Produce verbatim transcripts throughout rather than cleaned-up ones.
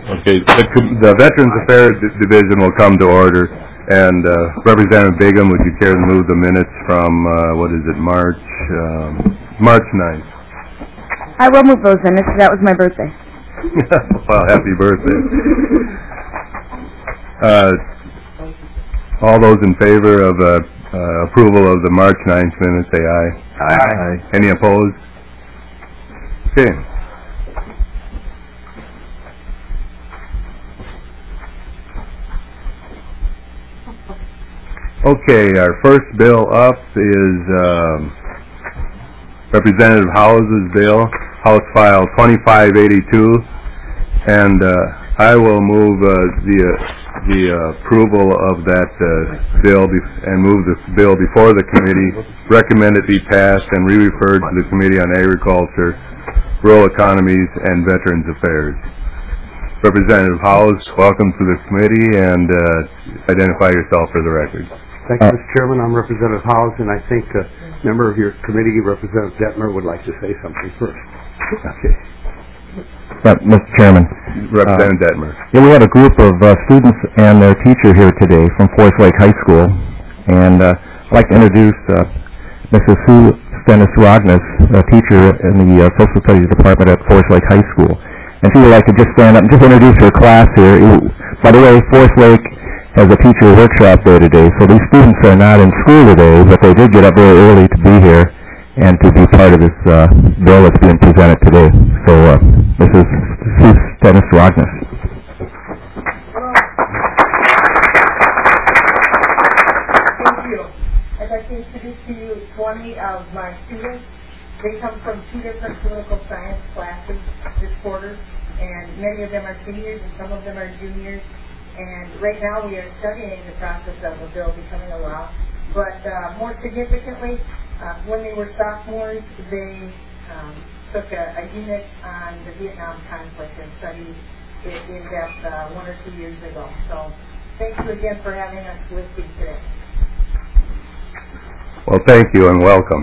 Okay, the, the Veterans Affairs Division will come to order. And uh, Representative Begum, would you care to move the minutes from, uh, what is it, March, um, March ninth? I will move those minutes. That was my birthday. Well, happy birthday. Uh, all those in favor of uh, uh, approval of the March ninth minutes, say aye. Aye. Aye. Any opposed? Okay. Okay, our first bill up is um, Representative House's bill, House File twenty-five eighty-two, and uh, I will move uh, the uh, the uh, approval of that uh, bill be- and move this bill before the committee, recommend it be passed and re-referred to the Committee on Agriculture, Rural Economies, and Veterans Affairs. Representative House, welcome to the committee, and uh, identify yourself for the record. Thank you, Mister Chairman. I'm Representative Howes, and I think a member of your committee, Representative Detmer, would like to say something first. Okay. Uh, Mister Chairman. Representative uh, Detmer. Yeah, we had a group of uh, students and their teacher here today from Forest Lake High School, and uh, I'd like to introduce uh, Missus Sue Stennis-Rognes, a teacher in the uh, Social Studies Department at Forest Lake High School. And she would like to just stand up and just introduce her class here. By the way, Forest Lake has a teacher workshop there today, so these students are not in school today, but they did get up very early to be here and to be part of this uh, bill that's being presented today. So, uh, Missus Sue Stennis-Rognes. Thank you. I'd like to introduce to you twenty of my students. They come from two different political science classes this quarter, and many of them are seniors and some of them are juniors. And right now we are studying the process of a bill becoming a law. But uh, more significantly, uh, when they were sophomores, they um, took a, a unit on the Vietnam conflict and studied it in depth uh, one or two years ago. So thank you again for having us listening today. Well, thank you and welcome.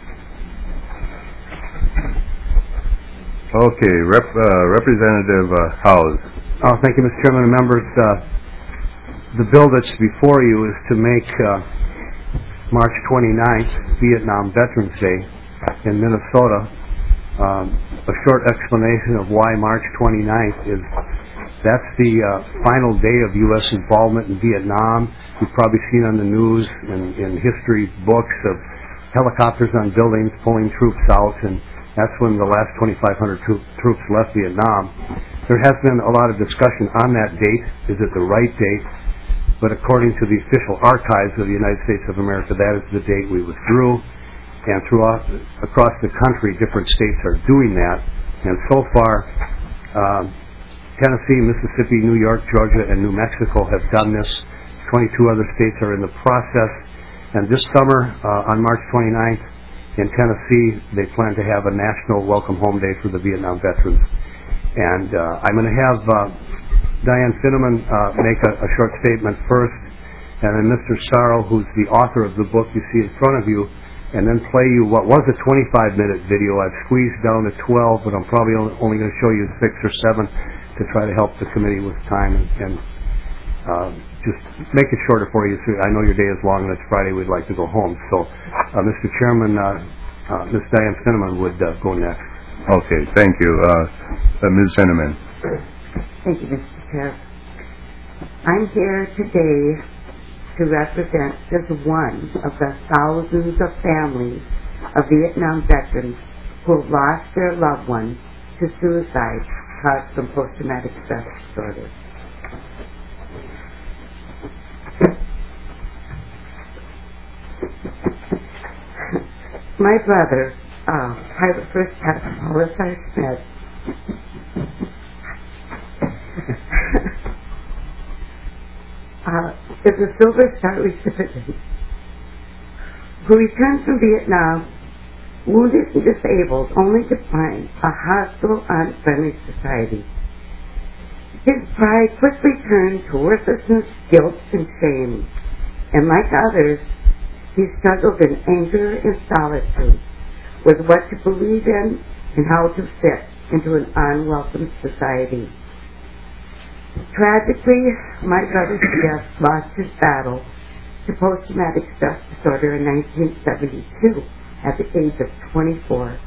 Okay, Rep, uh, Representative uh, Howes. Oh, thank you, Mister Chairman and members. Uh, the bill that's before you is to make uh, March twenty-ninth Vietnam Veterans Day in Minnesota. Um, a short explanation of why March twenty-ninth is that's the uh, final day of U S involvement in Vietnam. You've probably seen on the news and in history books of helicopters on buildings pulling troops out, and that's when the last twenty-five hundred tro- troops left Vietnam. There has been a lot of discussion on that date. Is it the right date? But according to the official archives of the United States of America, that is the date we withdrew. And throughout, across the country, different states are doing that. And so far, um, Tennessee, Mississippi, New York, Georgia, and New Mexico have done this. twenty-two other states are in the process. And this summer, uh, on March twenty-ninth, in Tennessee, they plan to have a national Welcome Home Day for the Vietnam veterans. And uh, I'm going to have uh, Diane Finneman uh, make a, a short statement first, and then Mister Sorrow, who's the author of the book you see in front of you, and then play you what was a twenty-five minute video. I've squeezed down to twelve, but I'm probably only, only going to show you six or seven to try to help the committee with time and, and uh, just make it shorter for you. So I know your day is long and it's Friday. We'd like to go home. So, uh, Mister Chairman, uh, uh, Miz Diane Finneman would uh, go next. Okay, thank you. Uh, uh, Miz Finneman. Thank you, Mister Chair. I'm here today to represent just one of the thousands of families of Vietnam veterans who have lost their loved ones to suicide caused from post-traumatic stress disorder. My brother, uh, Private First Captain Paulus R. Smith, uh, is a Silver Star recipient who returned from Vietnam wounded and disabled only to find a hostile, unfriendly society. His pride quickly turned to worthlessness, guilt, and shame, and like others, he struggled in anger and solitude with what to believe in and how to fit into an unwelcome society. Tragically, my brother Jeff lost his battle to post-traumatic stress disorder in nineteen seventy-two at the age of twenty-four.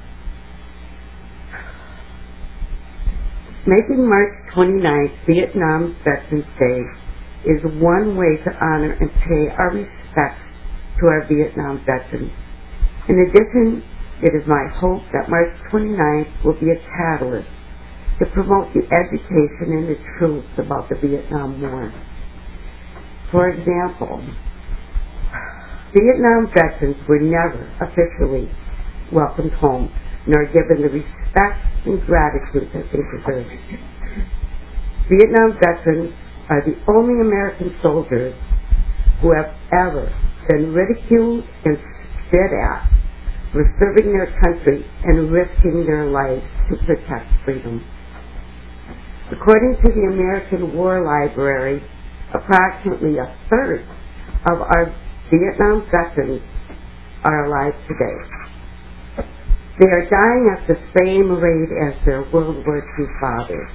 Making March twenty-ninth Vietnam Veterans Day is one way to honor and pay our respects to our Vietnam veterans. In addition, it is my hope that March twenty-ninth will be a catalyst to promote the education and the truths about the Vietnam War. For example, Vietnam veterans were never officially welcomed home, nor given the respect and gratitude that they deserve. Vietnam veterans are the only American soldiers who have ever been ridiculed and spit at for serving their country and risking their lives to protect freedom. According to the American War Library, approximately a third of our Vietnam veterans are alive today. They are dying at the same rate as their World War Two fathers.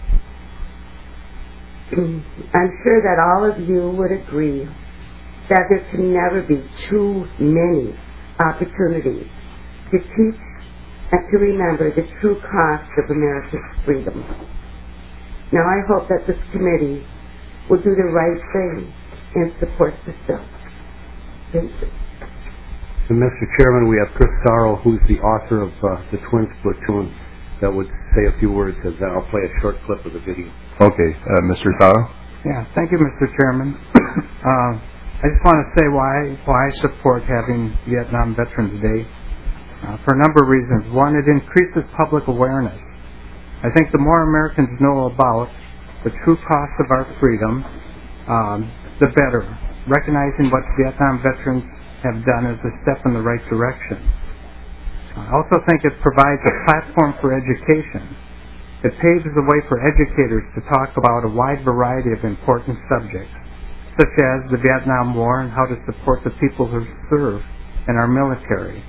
I'm sure that all of you would agree that there can never be too many opportunities to teach and to remember the true cost of America's freedom. Now I hope that this committee will do the right thing and support this bill. Thank you. And Mister Chairman, we have Chris Sorrow, who's the author of uh, the Twins Platoon, that would say a few words, and then I'll play a short clip of the video. Okay, uh, Mister Sorrow? Yeah, thank you, Mister Chairman. uh, I just want to say why why I support having Vietnam Veterans Day uh, for a number of reasons. One, it increases public awareness. I think the more Americans know about the true cost of our freedom, um, the better. Recognizing what Vietnam veterans have done is a step in the right direction. I also think it provides a platform for education. It paves the way for educators to talk about a wide variety of important subjects, such as the Vietnam War and how to support the people who serve in our military.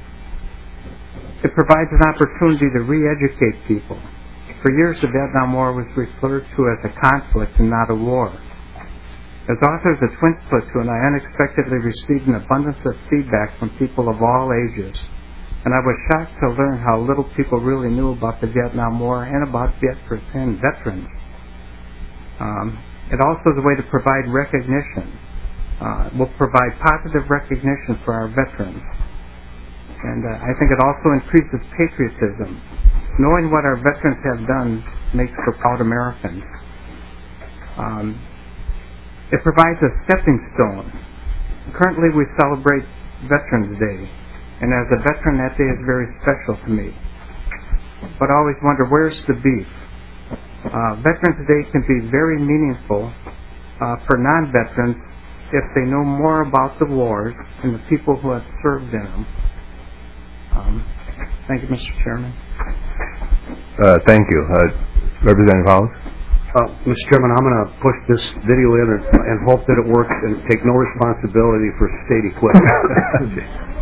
It provides an opportunity to re-educate people. For years, the Vietnam War was referred to as a conflict and not a war. As author of the Twins Platoon, I unexpectedly received an abundance of feedback from people of all ages, and I was shocked to learn how little people really knew about the Vietnam War and about and veterans. Um, it also is a way to provide recognition. Uh, it will provide positive recognition for our veterans. And uh, I think it also increases patriotism. Knowing what our veterans have done makes for proud Americans. Um, it provides a stepping stone. Currently we celebrate Veterans Day, and as a veteran that day is very special to me. But I always wonder, where's the beef? Uh, Veterans Day can be very meaningful uh, for non-veterans if they know more about the wars and the people who have served in them. Um, thank you, Mister Chairman. Uh, thank you. Uh, Representative Howes? Uh, Mister Chairman, I'm going to push this video in and, and hope that it works and take no responsibility for state equipment.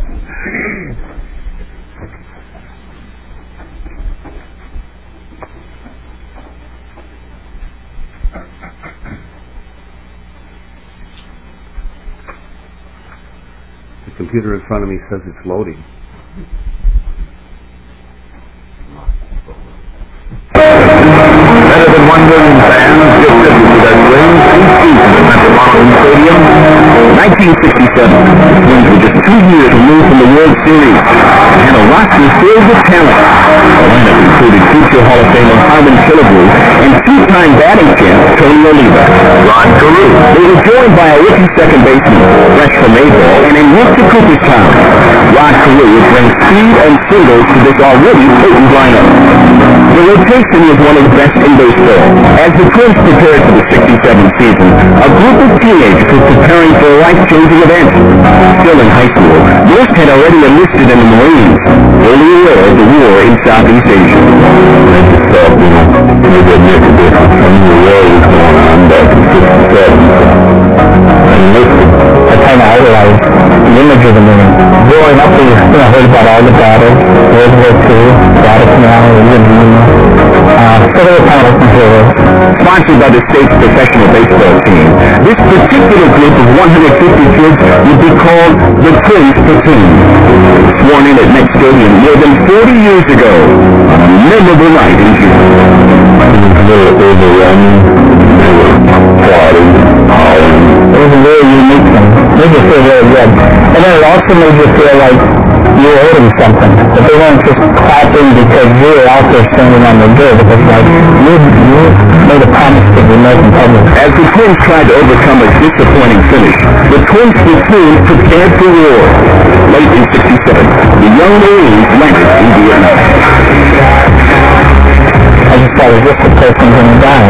The computer in front of me says it's loading. Better than one million fans distributed their wings each season at Metropolitan Stadium. nineteen sixty-seven, the Twins were just two years removed from the World Series, and a roster filled with talent. The lineup included future Hall of Famer Harmon Killebrew and two-time batting champ Tony Oliva. Rod Carew. They were joined by a rookie second baseman, fresh from Mayville, and enriched to Cooperstown. Rod Carew would bring speed and singles to this already potent lineup. The rotation was one of the best in baseball. As the Twins prepared for the sixty-seven season, a group of teenagers was preparing for a life-changing event. Still in high school, most had already enlisted in the Marines, fully aware of the war in Southeast Asia. They just thought, you know, maybe I'd make a difference. I knew the war was going on back in sixty-seven. I enlisted. I kind of idolized the image of the Marine. Growing up, we you know, heard about all the battles, World War Two, Guadalcanal, Iwo Jima. uh, Federal Paddleton Heroes. Sponsored by the state's professional baseball team, this particular group of one hundred fifty kids would be called the Twins Platoon. Sworn in at Met Stadium more than forty years ago on a memorable night in June. They were overrunning, they were plotting, howling. It was a very unique thing. It made you feel very good. And then it also made you feel like you were owed them something. But they weren't just clapping because you were out there singing on the good. It was like you, you made a promise to the American public. As the Twins tried to overcome a disappointing finish, the Twins platoon prepared for war. Late in sixty-seven, the young Marines landed in Vietnam. I just thought, is this the person going to die?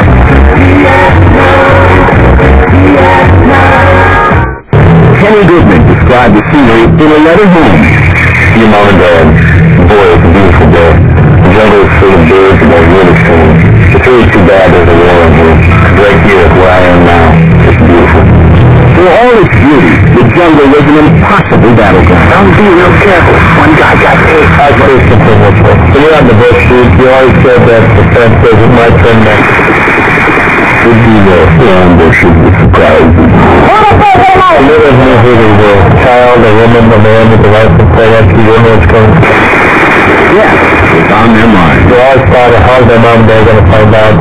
Kenny Goodman described the scenery in a letter home. Dear Mom and Dad, boy, it's a beautiful day. The jungle is full of birds and there's really soon. It's really too bad there's a war in here. Right here, where I am now, it's beautiful. For all its beauty, the jungle was an impossible battleground. Don't be real careful. One guy got hit. I faced the privilege. When you're on the bush, dude, you always said that the fence says it might turn next. Would be the ambush of the surprise. You never knew who they were. A child, a woman, a man with the rifle play up to the ambulance comes. Yeah, it's on their mind. They always thought of how their mom and dad are going to find out.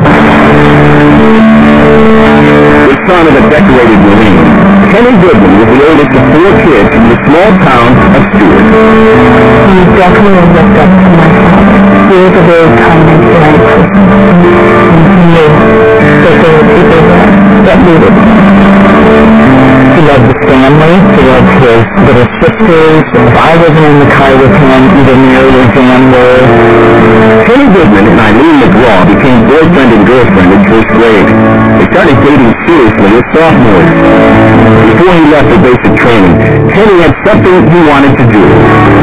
The son of a decorated Marine, Kenny Goodman was the oldest of four kids in the small town of Stewart. He definitely looked up to my father. He was a very kind and polite person. He knew that there were people there that needed him. He loved his family. He loved his little sisters. If I wasn't in the car with him, either Mary or Jan were. Kenny Goodman and Eileen McGraw became boyfriend and girlfriend in first grade. They started dating seriously as sophomores. Before he left for basic training, Kenny had something he wanted to do.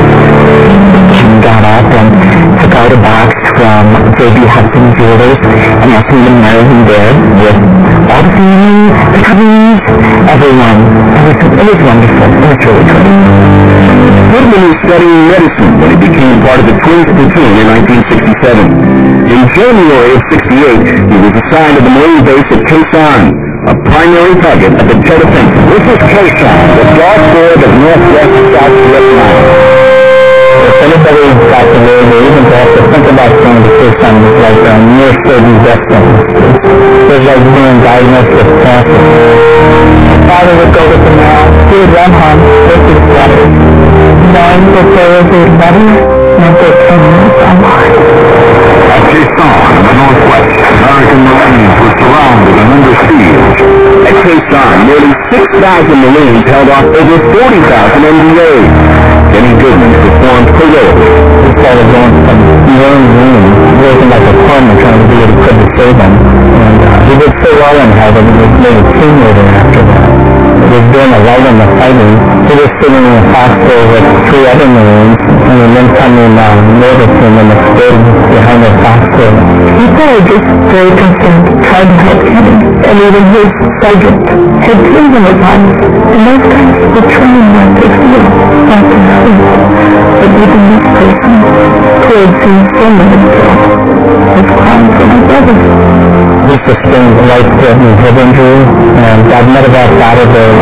He got up and took out a box from J B Hudson Jewelers and asked me to marry him there with all the family, the cousins, everyone. It was, it was wonderful. It was really great. Goodman was studying medicine when he became part of the Twins Platoon in nineteen sixty-seven. In January of sixty-eight, he was assigned to the Marine base at Khe Sanh, a primary target at the Tet Offensive. This is Khe Sanh, the dark border of northwest South Vietnam. If anybody got the war, they even have to think about going to Khe Sanh was like a near certain death sentence. It was like being diagnosed with cancer. My father would go with him now. He would run home, go to his letters, knowing that there was a letter meant that ten minutes on Mars. At Khe Sanh, in the northwest, American Marines were surrounded and under siege. At Khe Sanh, nearly six thousand Marines held off over forty thousand N D As. Kenny Goodman performed heroically. He started going from room to room, working like a plumber, trying to do what he could to save them. And uh, he did so well in heaven, he was made a team leader after that. He was doing a light in the fighting. He was sitting in a hospital with three other Marines, and an incoming uh, naval team in the stood behind the hospital. People were just very concerned, trying to help Kenny. And even his sergeant had killed him with us. And those guys were trying not to feel, not to sleep. But even this person, who had seen so many kills, was crying for my brother. He sustained a life-threatening head injury, and I've never got out of there.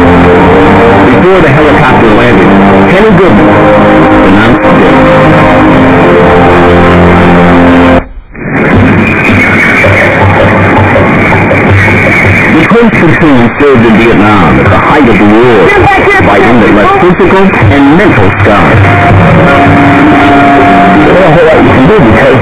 Before the helicopter landed, Kenny Goodman announced death. The Twins Platoon served in Vietnam at the height of the war, fighting that left physical and mental scars. There's not a whole lot you can do because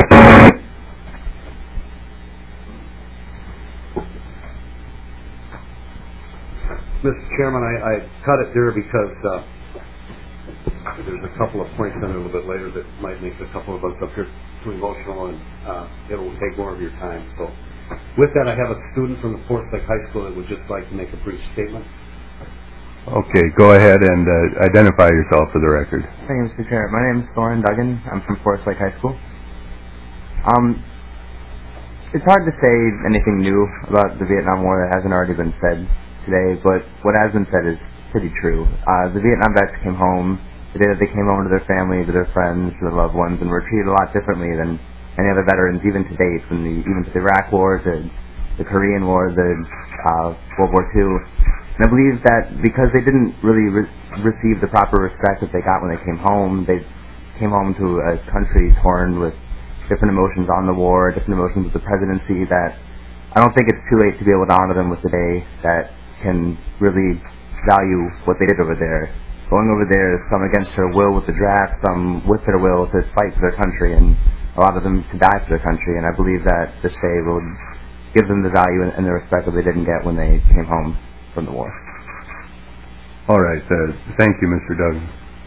Mister Chairman, I, I cut it there because uh, there's a couple of points in it a little bit later that might make a couple of us up here too emotional, and uh, it will take more of your time. So with that, I have a student from the Forsyth High School that would just like to make a brief statement. Okay, go ahead and uh, identify yourself for the record. Thank you, Mister Chair. My name is Thorin Duggan. I'm from Forest Lake High School. Um, it's hard to say anything new about the Vietnam War that hasn't already been said today, but what has been said is pretty true. Uh, the Vietnam vets came home the day that they came home to their family, to their friends, to their loved ones, and were treated a lot differently than any other veterans, even to date, from the even to the Iraq War, to the Korean War, the uh, World War Two. And I believe that because they didn't really re- receive the proper respect that they got when they came home, they came home to a country torn with different emotions on the war, different emotions with the presidency, that I don't think it's too late to be able to honor them with a day that can really value what they did over there. Going over there, some against their will with the draft, some with their will to fight for their country, and a lot of them to die for their country. And I believe that this day will give them the value and the respect that they didn't get when they came home from the war. All right. Uh, thank you, Mister Duggan.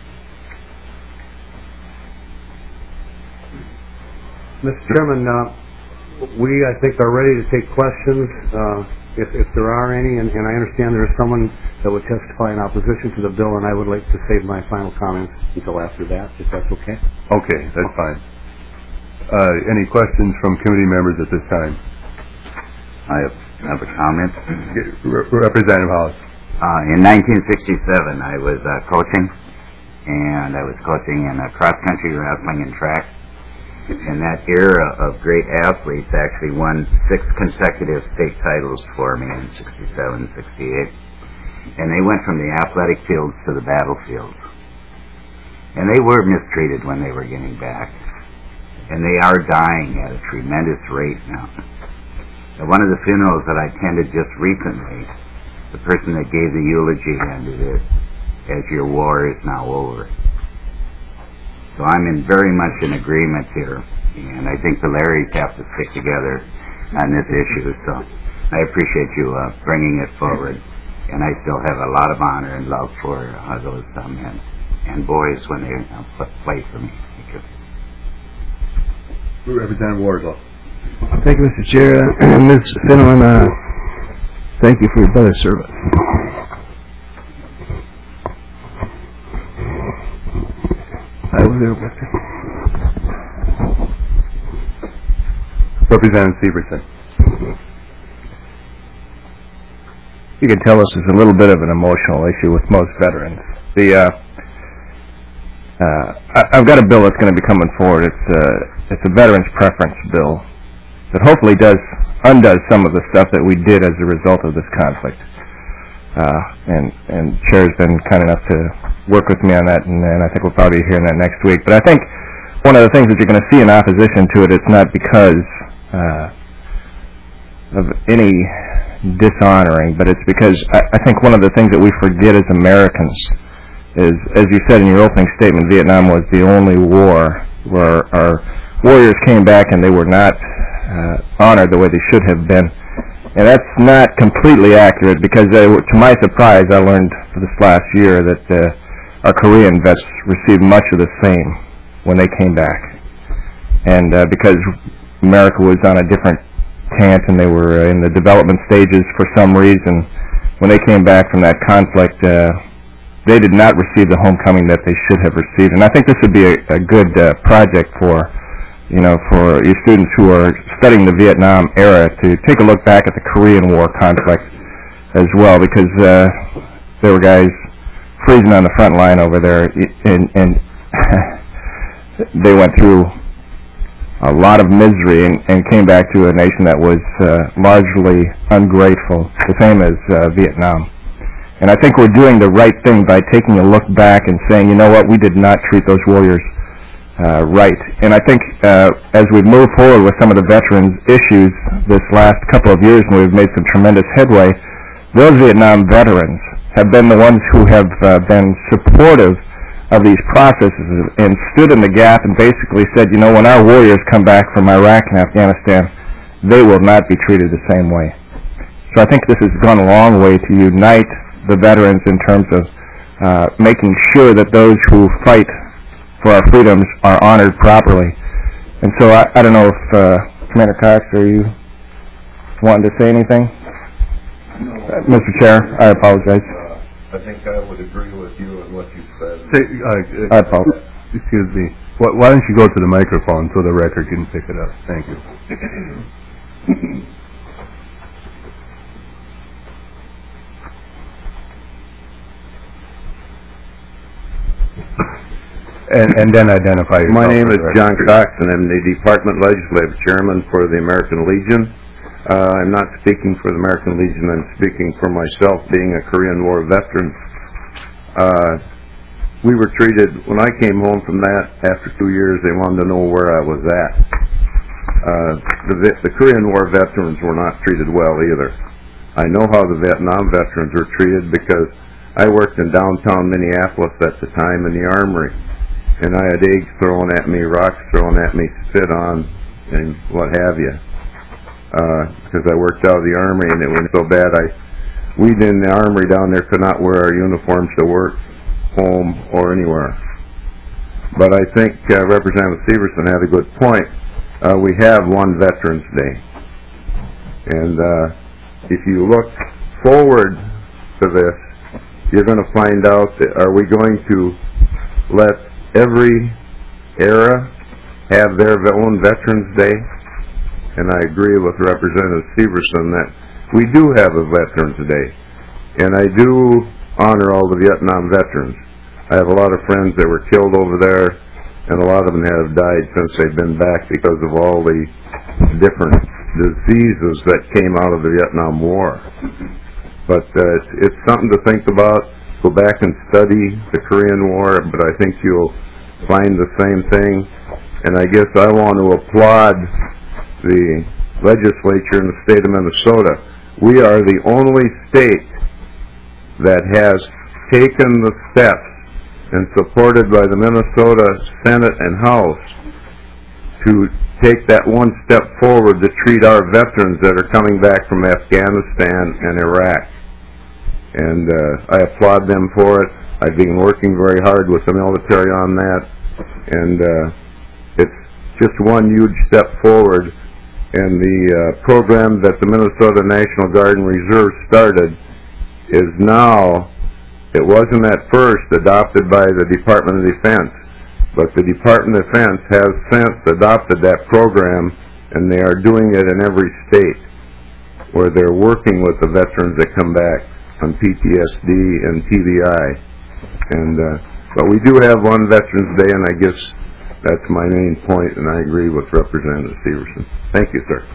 Mister Chairman, uh, we, I think, are ready to take questions, uh, if, if there are any, and, and I understand there is someone that would testify in opposition to the bill, and I would like to save my final comments until after that, if that's okay. Okay, that's fine. Uh, any questions from committee members at this time? I have a comment. Re- Representative House. Uh, in nineteen sixty-seven, I was uh, coaching, and I was coaching in uh, cross-country wrestling and track. And that era of great athletes actually won six consecutive state titles for me in sixty-seven, sixty-eight. And they went from the athletic fields to the battlefields. And they were mistreated when they were getting back. And they are dying at a tremendous rate now. At one of the funerals that I attended just recently, the person that gave the eulogy ended it as "your war is now over." So I'm in very much in agreement here, and I think the Larrys have to stick together on this issue. So I appreciate you uh, bringing it forward, and I still have a lot of honor and love for uh, those uh, men and boys when they uh, play for me. Thank you. Representative Wardlaw. Thank you, Mister Chair. Uh, Miz Finnelan, uh, thank you for your brother's service. I was there with him. Representative Severson. You can tell this is a little bit of an emotional issue with most veterans. The uh, uh, I, I've got a bill that's going to be coming forward. It's uh, it's a veterans preference bill that hopefully does undoes some of the stuff that we did as a result of this conflict. Uh, and and Chair's been kind enough to work with me on that, and, and I think we'll probably be hearing that next week. But I think one of the things that you're going to see in opposition to it, it's not because uh, of any dishonoring, but it's because I, I think one of the things that we forget as Americans is, as you said in your opening statement, Vietnam was the only war where our warriors came back and they were not uh, honored the way they should have been. And that's not completely accurate because, uh, to my surprise, I learned for this last year that uh, our Korean vets received much of the same when they came back. And uh, because America was on a different cant and they were uh, in the development stages for some reason, when they came back from that conflict, uh, they did not receive the homecoming that they should have received. And I think this would be a, a good uh, project for you know, for your students who are studying the Vietnam era to take a look back at the Korean War conflict as well, because uh, there were guys freezing on the front line over there, and, and they went through a lot of misery and, and came back to a nation that was uh, largely ungrateful, the same as uh, Vietnam. And I think we're doing the right thing by taking a look back and saying, you know what, we did not treat those warriors Uh, right. And I think uh, as we move forward with some of the veterans issues this last couple of years, and we've made some tremendous headway, those Vietnam veterans have been the ones who have uh, been supportive of these processes and stood in the gap and basically said, you know, when our warriors come back from Iraq and Afghanistan, they will not be treated the same way. So I think this has gone a long way to unite the veterans in terms of uh, making sure that those who fight for our freedoms are honored properly. And so I, I don't know if uh, Commander Cox, are you wanting to say anything? No. Uh, Mister Chair, I apologize. Uh, I think I would agree with you on what you said. Say, uh, I apologize. Excuse me. Why, why don't you go to the microphone so the record can pick it up? Thank you. And, and then identify yourself. My name is John Cox, and I'm the Department Legislative Chairman for the American Legion. Uh, I'm not speaking for the American Legion. I'm speaking for myself, being a Korean War veteran. Uh, we were treated, when I came home from that, after two years, they wanted to know where I was at. Uh, the, the Korean War veterans were not treated well either. I know how the Vietnam veterans were treated because I worked in downtown Minneapolis at the time in the armory. And I had eggs thrown at me, rocks thrown at me, spit on, and what have you. Because uh, I worked out of the armory, and it was so bad. I, we in the armory down there could not wear our uniforms to work, home, or anywhere. But I think uh, Representative Severson had a good point. Uh, we have one Veterans Day, and uh, if you look forward to this, you're going to find out that are we going to let every era have their own Veterans Day? And I agree with Representative Severson that we do have a Veterans Day. And I do honor all the Vietnam veterans. I have a lot of friends that were killed over there, and a lot of them have died since they've been back because of all the different diseases that came out of the Vietnam War. But uh, it's, it's something to think about. Go back and study the Korean War, but I think you'll find the same thing. And I guess I want to applaud the legislature in the state of Minnesota. We are the only state that has taken the steps and supported by the Minnesota Senate and House to take that one step forward to treat our veterans that are coming back from Afghanistan and Iraq. And uh, I applaud them for it. I've been working very hard with the military on that, and uh, it's just one huge step forward. And the uh, program that the Minnesota National Guard and Reserve started is now, it wasn't at first adopted by the Department of Defense, but the Department of Defense has since adopted that program, and they are doing it in every state where they're working with the veterans that come back on P T S D and T B I. And uh, but we do have one Veterans Day, and I guess that's my main point, and I agree with Representative Severson. Thank you, sir.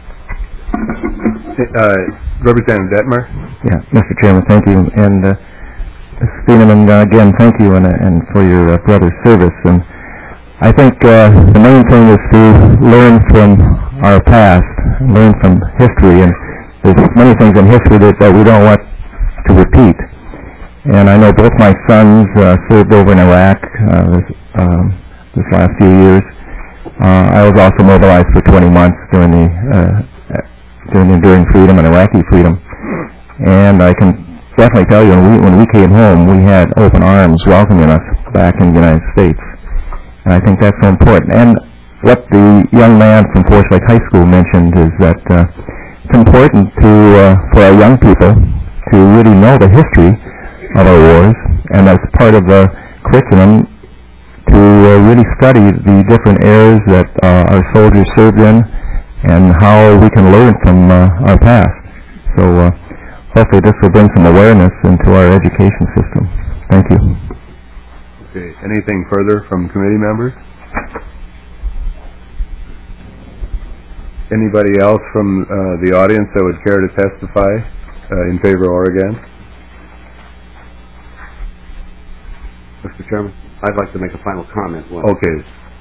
Uh, Representative Detmer? Yeah, Mister Chairman, thank you. And uh, Mister Steeneman, uh, again, thank you and, uh, and for your uh, brother's service. And I think uh, the main thing is to learn from our past, learn from history. And there's many things in history that, that we don't want to repeat. And I know both my sons uh, served over in Iraq uh, this, um, this last few years. Uh, I was also mobilized for twenty months during the uh, during the Enduring Freedom and Iraqi Freedom. And I can definitely tell you, when we, when we came home, we had open arms welcoming us back in the United States. And I think that's so important. And what the young man from Forest Lake High School mentioned is that uh, it's important to uh, for our young people to really know the history of our wars, and as part of the curriculum to uh, really study the different eras that uh, our soldiers served in and how we can learn from uh, our past. So uh, hopefully this will bring some awareness into our education system. Thank you. Okay. Anything further from committee members? Anybody else from uh, the audience that would care to testify uh, in favor or against? Mister Chairman, I'd like to make a final comment. Okay.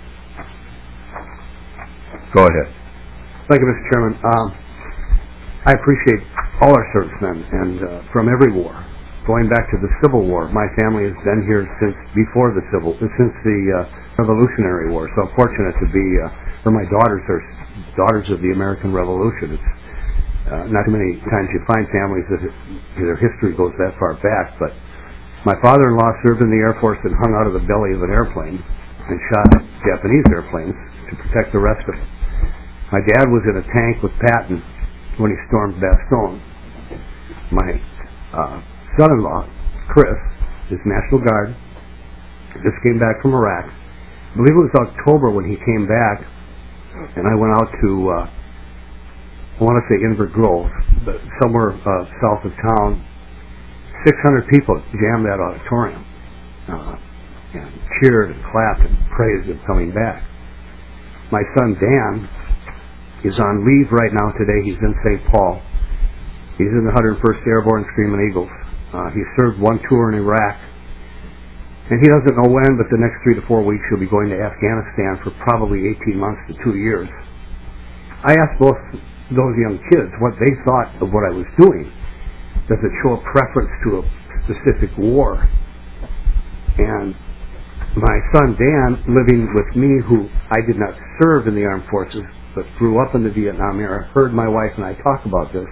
Go ahead. Thank you, Mister Chairman. Um, I appreciate all our servicemen, and uh, from every war, going back to the Civil War. My family has been here since before the Civil, since the uh, Revolutionary War. So I'm fortunate to be, uh, for my daughters are daughters of the American Revolution. It's uh, not too many times you find families that their history goes that far back, but my father-in-law served in the Air Force and hung out of the belly of an airplane and shot Japanese airplanes to protect the rest of them. My dad was in a tank with Patton when he stormed Bastogne. My uh, son-in-law, Chris, is National Guard, just came back from Iraq. I believe it was October when he came back, and I went out to, uh, I want to say Inver Grove, but somewhere uh, south of town. six hundred people jammed that auditorium. Uh, and cheered and clapped and praised him coming back. My son Dan is on leave right now today. He's in Saint Paul. He's in the one hundred first Airborne Screaming Eagles. Uh, he served one tour in Iraq. And he doesn't know when, but the next three to four weeks he'll be going to Afghanistan for probably eighteen months to two years. I asked both those young kids what they thought of what I was doing. Does it show a preference to a specific war? And my son Dan, living with me, who I did not serve in the armed forces, but grew up in the Vietnam era, heard my wife and I talk about this,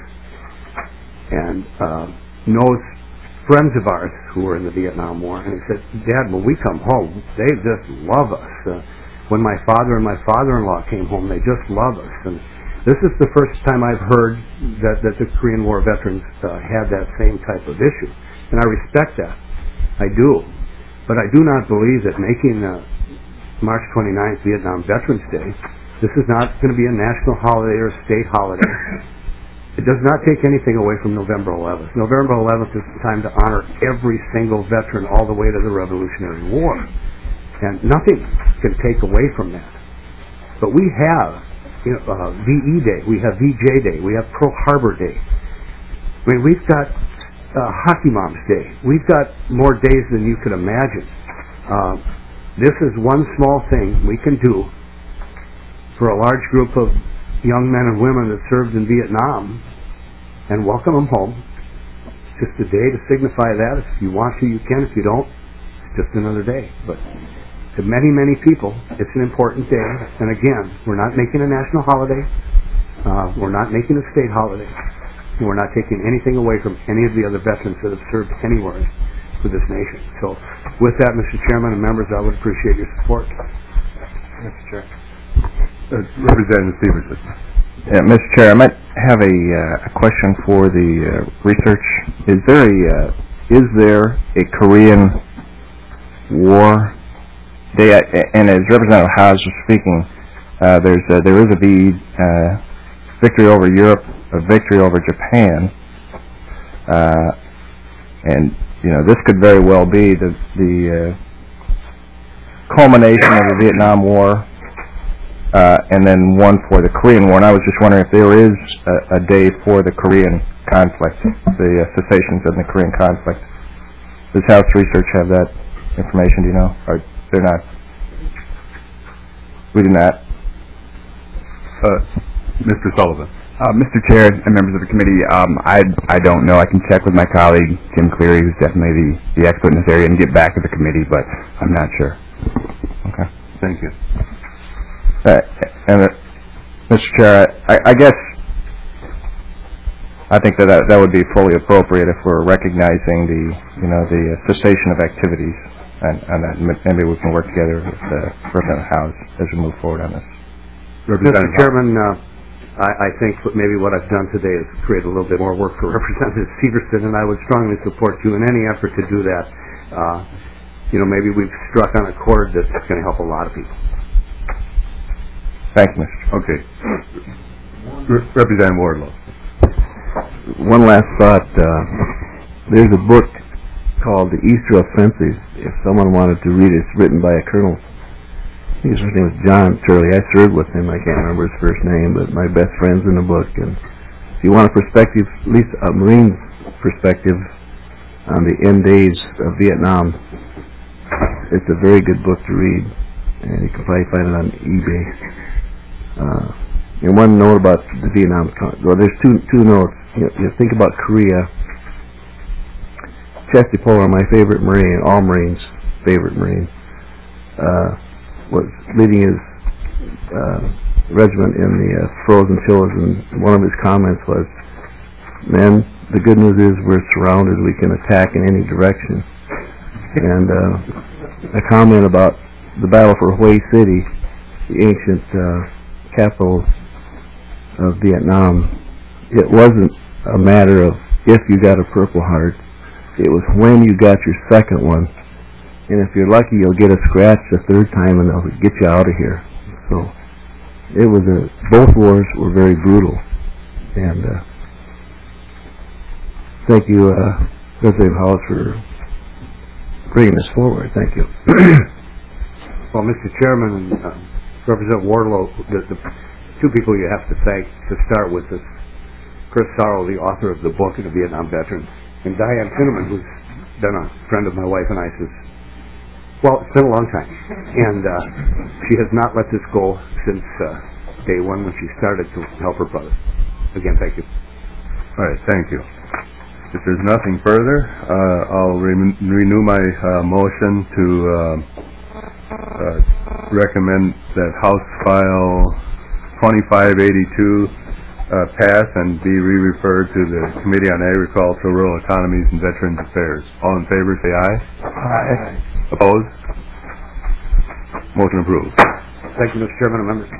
and uh, knows friends of ours who were in the Vietnam War, and he said, Dad, when we come home, they just love us. Uh, when my father and my father-in-law came home, they just love us. And this is the first time I've heard that, that the Korean War veterans uh, had that same type of issue. And I respect that. I do. But I do not believe that making uh, March twenty-ninth Vietnam Veterans Day, this is not going to be a national holiday or a state holiday. It does not take anything away from November eleventh. November eleventh is the time to honor every single veteran all the way to the Revolutionary War. And nothing can take away from that. But we have you know, uh, V E Day, we have V J Day, we have Pearl Harbor Day. I mean, we've got uh, Hockey Moms Day. We've got more days than you could imagine. Uh, this is one small thing we can do for a large group of young men and women that served in Vietnam and welcome them home. Just a day to signify that. If you want to, you can. If you don't, it's just another day. But to many, many people, it's an important day. And again, we're not making a national holiday. Uh, we're not making a state holiday. And we're not taking anything away from any of the other veterans that have served anywhere for this nation. So with that, Mister Chairman and members, I would appreciate your support. Mister Chair. Uh, Representative Stevenson. Yeah, Mister Chair, I might have a, uh, a question for the uh, research. Is there a uh, is there a Korean War Day? And as Representative Haas was speaking, uh, there's uh, there is a V uh, victory over Europe, a victory over Japan, uh, and you know this could very well be the the uh, culmination of the Vietnam War. Uh, and then one for the Korean War. And I was just wondering if there is a, a day for the Korean conflict, the uh, cessations of the Korean conflict. Does House Research have that information, do you know? Or they're not? We do not. Uh, Mister Sullivan. Uh, Mister Chair and members of the committee, um, I, I don't know. I can check with my colleague, Jim Cleary, who's definitely the, the expert in this area, and get back to the committee, but I'm not sure. Okay. Thank you. Uh, and uh, Mister Chair, I, I guess I think that, that that would be fully appropriate if we're recognizing the you know the uh, cessation of activities, and, and that maybe we can work together with uh, Representative House as we move forward on this. Mister Chairman, uh, I, I think maybe what I've done today is create a little bit more work for Representative Severson, and I would strongly support you in any effort to do that. Uh, you know, maybe we've struck on a chord that's going to help a lot of people. Thank you, Mister Okay. Re- Representative Wardlow. One last thought. Uh, there's a book called The Easter Offensive. If someone wanted to read it, it's written by a colonel. I think his name was John Turley. I served with him. I can't remember his first name, but my best friend's in the book. And if you want a perspective, at least a Marine perspective on the end days of Vietnam, it's a very good book to read. And you can probably find it on eBay. Uh, and one note about the Vietnam, well, there's two two notes. You, you think about Korea. Chesty Puller, my favorite Marine, all Marines' favorite Marine, uh, was leading his uh, regiment in the uh, frozen fields, and one of his comments was, "Men, the good news is we're surrounded. We can attack in any direction." And uh, a comment about the battle for Hue City, the ancient uh, capital of Vietnam. It wasn't a matter of if you got a Purple Heart. It was when you got your second one. And if you're lucky, you'll get a scratch the third time and they'll get you out of here. So it was a, both wars were very brutal. And uh, thank you, uh, Representative House, for bringing this forward. Thank you. Well, Mister Chairman and uh, Representative Wardlow, the, the two people you have to thank to start with is Chris Sorrow, the author of the book and a Vietnam veteran, and Diane Cinnamon, who's been a friend of my wife and I since, well, it's been a long time. And uh, she has not let this go since uh, day one when she started to help her brother. Again, thank you. All right, thank you. If there's nothing further, uh, I'll re- renew my uh, motion to uh, uh, recommend that House File twenty-five eighty-two uh, pass and be re-referred to the Committee on Agriculture, Rural Economies, and Veterans Affairs. All in favor, say aye. Aye. Opposed? Motion approved. Thank you, Mister Chairman and members.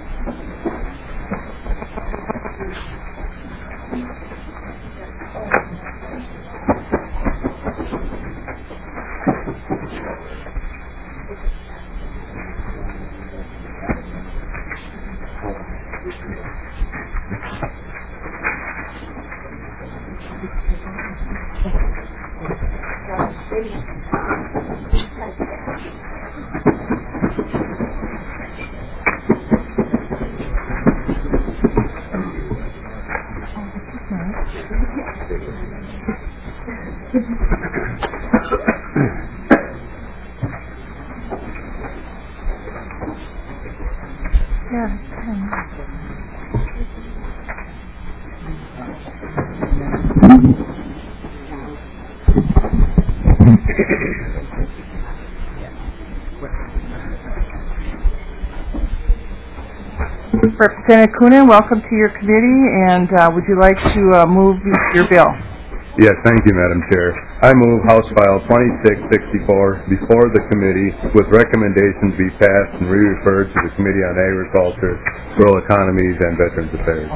Representative Coonan, welcome to your committee, and uh, would you like to uh, move your bill? Yes, thank you, Madam Chair. I move House File twenty-six sixty-four before the committee with recommendations be passed and re-referred to the Committee on Agriculture, Rural Economies, and Veterans Affairs.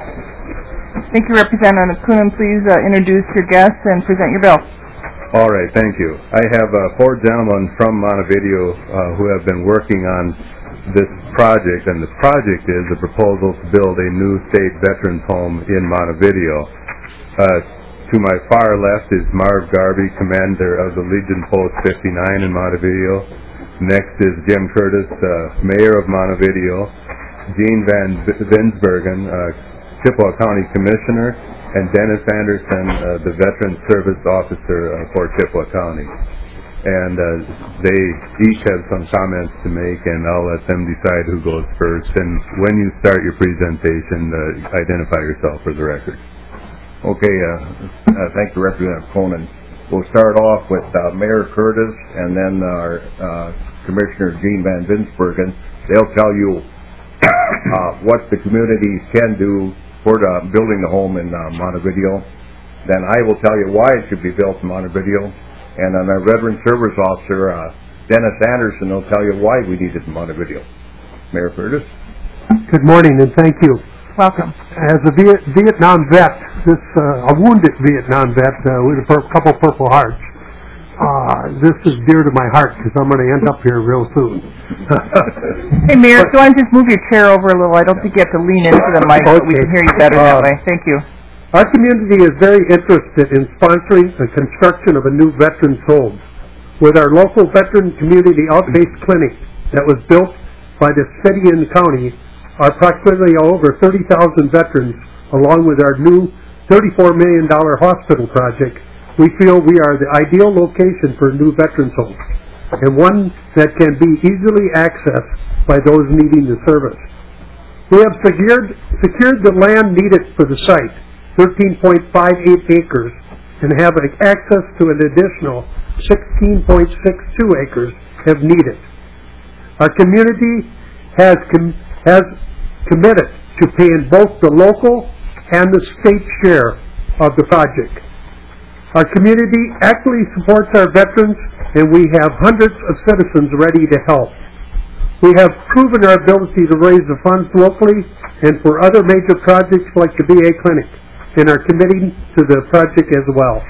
Thank you, Representative Coonan. Please uh, introduce your guests and present your bill. All right, thank you. I have uh, four gentlemen from Montevideo uh, who have been working on this project, and the project is a proposal to build a new state veterans home in Montevideo. Uh, to my far left is Marv Garvey, commander of the Legion Post fifty-nine in Montevideo. Next is Jim Curtis, uh, mayor of Montevideo. Gene Van Vinsbergen, uh, Chippewa County commissioner, and Dennis Anderson, uh, the veteran service officer uh, for Chippewa County. And uh, they each have some comments to make, and I'll let them decide who goes first. And when you start your presentation, uh, identify yourself for the record. Okay, uh, uh, thank you, Representative Coonan. We'll start off with uh, Mayor Curtis and then our uh, Commissioner Gene Van Vinsbergen. They'll tell you uh, what the communities can do for the, building the home in uh, Montevideo. Then I will tell you why it should be built in Montevideo. And then our Veteran Service Officer, uh, Dennis Anderson, will tell you why we need it in Montevideo. Mayor Curtis. Good morning, and thank you. Welcome. As a Viet- Vietnam vet, this uh, a wounded Vietnam vet uh, with a pur- couple Purple Hearts, uh, this is dear to my heart because I'm going to end up here real soon. Hey, Mayor, if you want to just move your chair over a little, I don't think you have to lean into the mic, okay. but we can hear you better uh, that way. Thank you. Our community is very interested in sponsoring the construction of a new veterans home. With our local veteran community outpatient clinic that was built by the city and the county, our approximately over thirty thousand veterans, along with our new thirty-four million dollars hospital project, we feel we are the ideal location for a new veterans home, and one that can be easily accessed by those needing the service. We have secured, secured the land needed for the site, thirteen point five eight acres, and have access to an additional sixteen point six two acres if needed. Our community has com- has committed to paying both the local and the state share of the project. Our community actively supports our veterans, and we have hundreds of citizens ready to help. We have proven our ability to raise the funds locally and for other major projects like the V A clinic, and are committing to the project as well.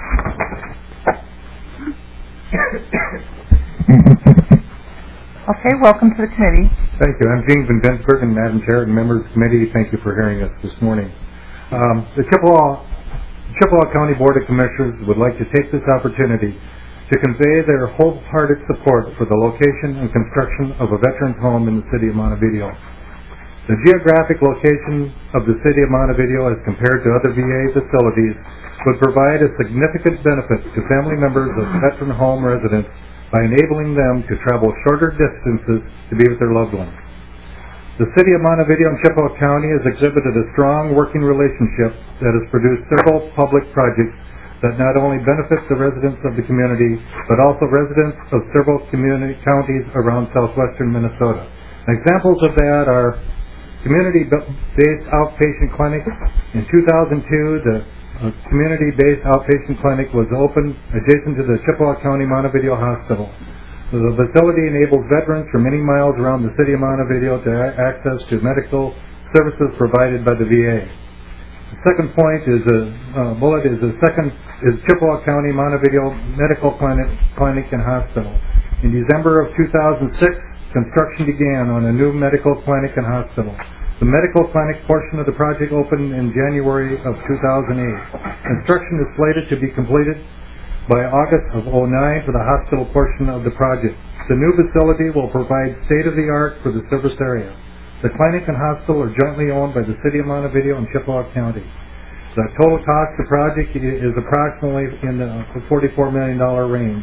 Okay, welcome to the committee. Thank you. I'm Gene Van Vinsbergen, Madam Chair and members of the committee. Thank you for hearing us this morning. Um, the Chippewa, Chippewa County Board of Commissioners would like to take this opportunity to convey their wholehearted support for the location and construction of a veteran's home in the city of Montevideo. The geographic location of the city of Montevideo as compared to other V A facilities would provide a significant benefit to family members of veteran home residents by enabling them to travel shorter distances to be with their loved ones. The city of Montevideo and Chippewa County has exhibited a strong working relationship that has produced several public projects that not only benefit the residents of the community, but also residents of several community counties around southwestern Minnesota. Examples of that are community-based outpatient clinic. In two thousand two, the uh, community-based outpatient clinic was opened adjacent to the Chippewa County Montevideo Hospital. The facility enables veterans from many miles around the city of Montevideo to have access to medical services provided by the V A. The second point is a uh, bullet is the second is Chippewa County Montevideo Medical Clinic, Clinic and Hospital. In December of two thousand six, construction began on a new medical clinic and hospital. The medical clinic portion of the project opened in January of two thousand eight. Construction is slated to be completed by August of oh nine for the hospital portion of the project. The new facility will provide state-of-the-art for the service area. The clinic and hospital are jointly owned by the city of Montevideo and Chippewa County. The total cost of the project is approximately in the forty-four million dollars range.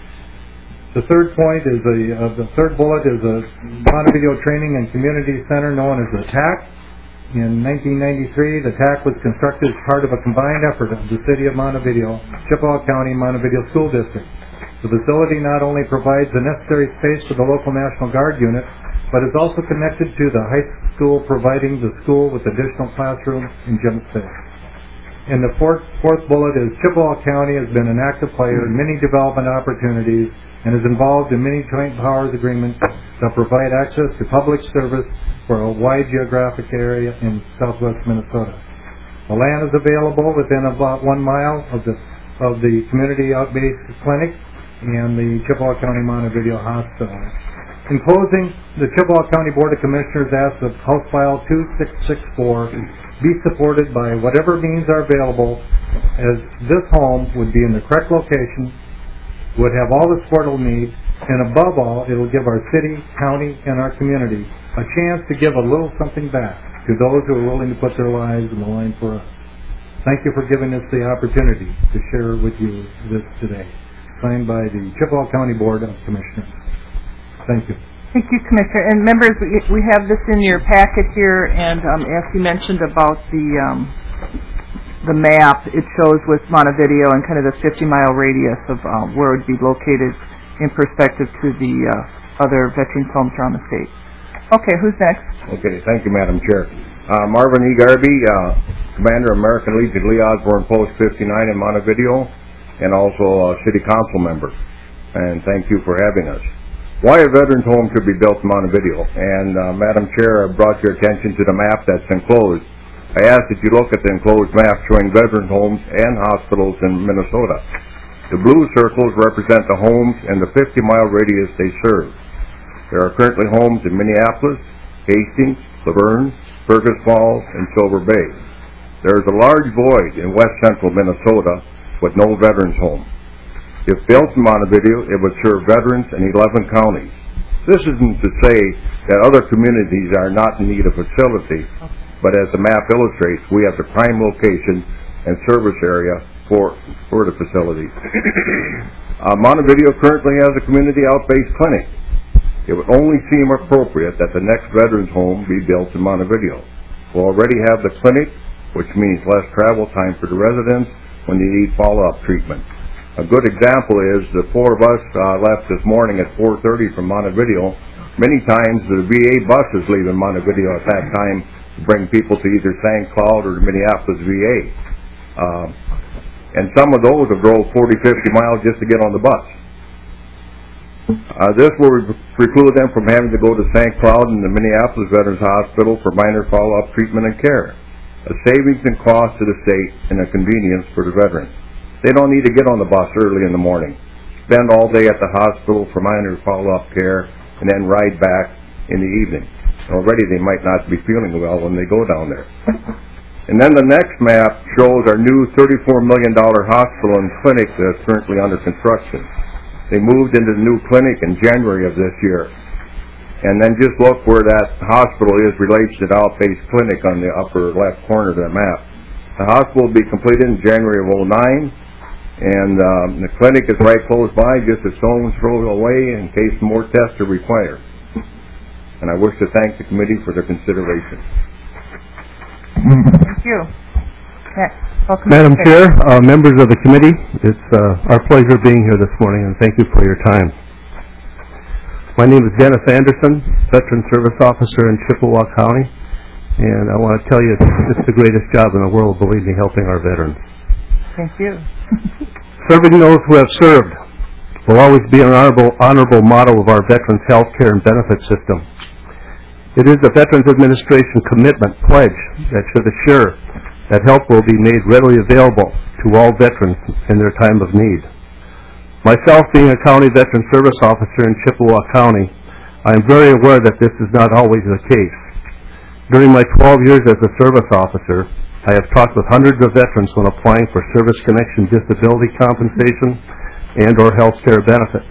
The third point is a, uh, the third bullet is a Montevideo Training and Community Center known as the T A C. In nineteen ninety-three, the T A C was constructed as part of a combined effort of the city of Montevideo, Chippewa County, Montevideo School District. The facility not only provides the necessary space for the local National Guard unit, but is also connected to the high school, providing the school with additional classrooms and gym space. And the fourth, fourth bullet is Chippewa County has been an active player in many development opportunities and is involved in many joint powers agreements that provide access to public service for a wide geographic area in southwest Minnesota. The land is available within about one mile of the of the community outbased clinic and the Chippewa County Montevideo Hospital. In closing, the Chippewa County Board of Commissioners asks that House File two six six four be supported by whatever means are available, as this home would be in the correct location, would have all the support it'll need, and above all, it will give our city, county, and our community a chance to give a little something back to those who are willing to put their lives on the line for us. Thank you for giving us the opportunity to share with you this today. Signed by the Chippewa County Board of Commissioners. Thank you. Thank you, Commissioner. And members, we, we have this in your packet here, and um, as you mentioned about the um, the map, it shows with Montevideo and kind of the fifty mile radius of um, where it would be located in perspective to the uh, other veterans' homes around the state. Okay, who's next? Okay, thank you, Madam Chair. Uh, Marvin E. Garby, uh, Commander, American Legion Lee Osborne Post fifty-nine in Montevideo, and also a City Council member. And thank you for having us. Why a veterans home should be built in Montevideo? And uh, Madam Chair, I brought your attention to the map that's enclosed. I ask that you look at the enclosed map showing veterans homes and hospitals in Minnesota. The blue circles represent the homes and the fifty mile radius they serve. There are currently homes in Minneapolis, Hastings, Laverne, Fergus Falls, and Silver Bay. There is a large void in west central Minnesota with no veterans home. If built in Montevideo, it would serve veterans in eleven counties. This isn't to say that other communities are not in need of facility, but as the map illustrates, we have the prime location and service area for, for the facility. uh, Montevideo currently has a community outbased clinic. It would only seem appropriate that the next veterans home be built in Montevideo. We already have the clinic, which means less travel time for the residents when they need follow-up treatment. A good example is the four of us uh, left this morning at four thirty from Montevideo. Many times the V A bus is leaving Montevideo at that time to bring people to either Saint Cloud or the Minneapolis V A. Uh, and some of those have drove forty, fifty miles just to get on the bus. Uh, this will preclude them from having to go to Saint Cloud and the Minneapolis Veterans Hospital for minor follow-up treatment and care. A savings in cost to the state and a convenience for the veterans. They don't need to get on the bus early in the morning, spend all day at the hospital for minor follow-up care, and then ride back in the evening. Already they might not be feeling well when they go down there. And then the next map shows our new thirty-four million dollars hospital and clinic that's currently under construction. They moved into the new clinic in January of this year. And then just look where that hospital is related to the Outpace Clinic on the upper left corner of the map. The hospital will be completed in January of oh nine, and um, the clinic is right close by, just a stone's throw away in case more tests are required. And I wish to thank the committee for their consideration. Thank you. Madam Chair, uh, members of the committee, it's uh, our pleasure being here this morning, and thank you for your time. My name is Dennis Anderson, Veteran Service Officer in Chippewa County, and I want to tell you it's the greatest job in the world, believe me, helping our veterans. Thank you. Serving those who have served will always be an honorable, honorable motto of our veterans' health care and benefit system. It is the Veterans Administration commitment pledge that should assure that help will be made readily available to all veterans in their time of need. Myself, being a county veteran service officer in Chippewa County, I am very aware that this is not always the case. During my twelve years as a service officer, I have talked with hundreds of veterans when applying for service connection disability compensation and or health care benefits.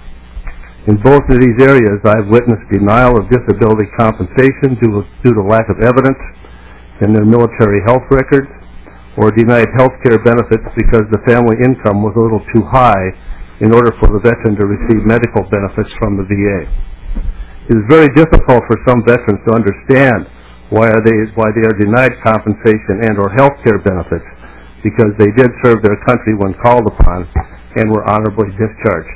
In both of these areas, I have witnessed denial of disability compensation due, due to lack of evidence in their military health records, or denied health care benefits because the family income was a little too high in order for the veteran to receive medical benefits from the V A. It is very difficult for some veterans to understand why are they why they are denied compensation and or health care benefits, because they did serve their country when called upon and were honorably discharged.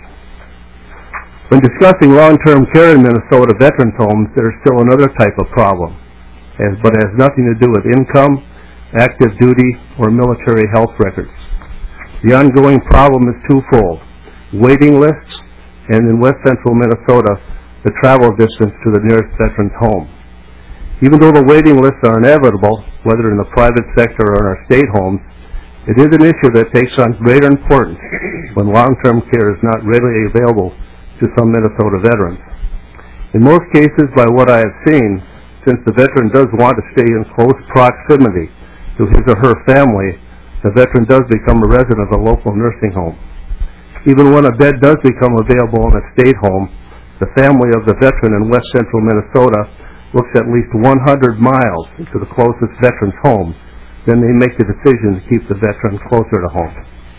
When discussing long-term care in Minnesota veterans homes, there is still another type of problem, as, but it has nothing to do with income, active duty, or military health records. The ongoing problem is twofold: waiting lists, and in west central Minnesota, the travel distance to the nearest veteran's home. Even though the waiting lists are inevitable, whether in the private sector or in our state homes, it is an issue that takes on greater importance when long-term care is not readily available to some Minnesota veterans. In most cases, by what I have seen, since the veteran does want to stay in close proximity to his or her family, the veteran does become a resident of a local nursing home. Even when a bed does become available in a state home, the family of the veteran in west central Minnesota looks at least one hundred miles to the closest veteran's home. Then they make the decision to keep the veteran closer to home.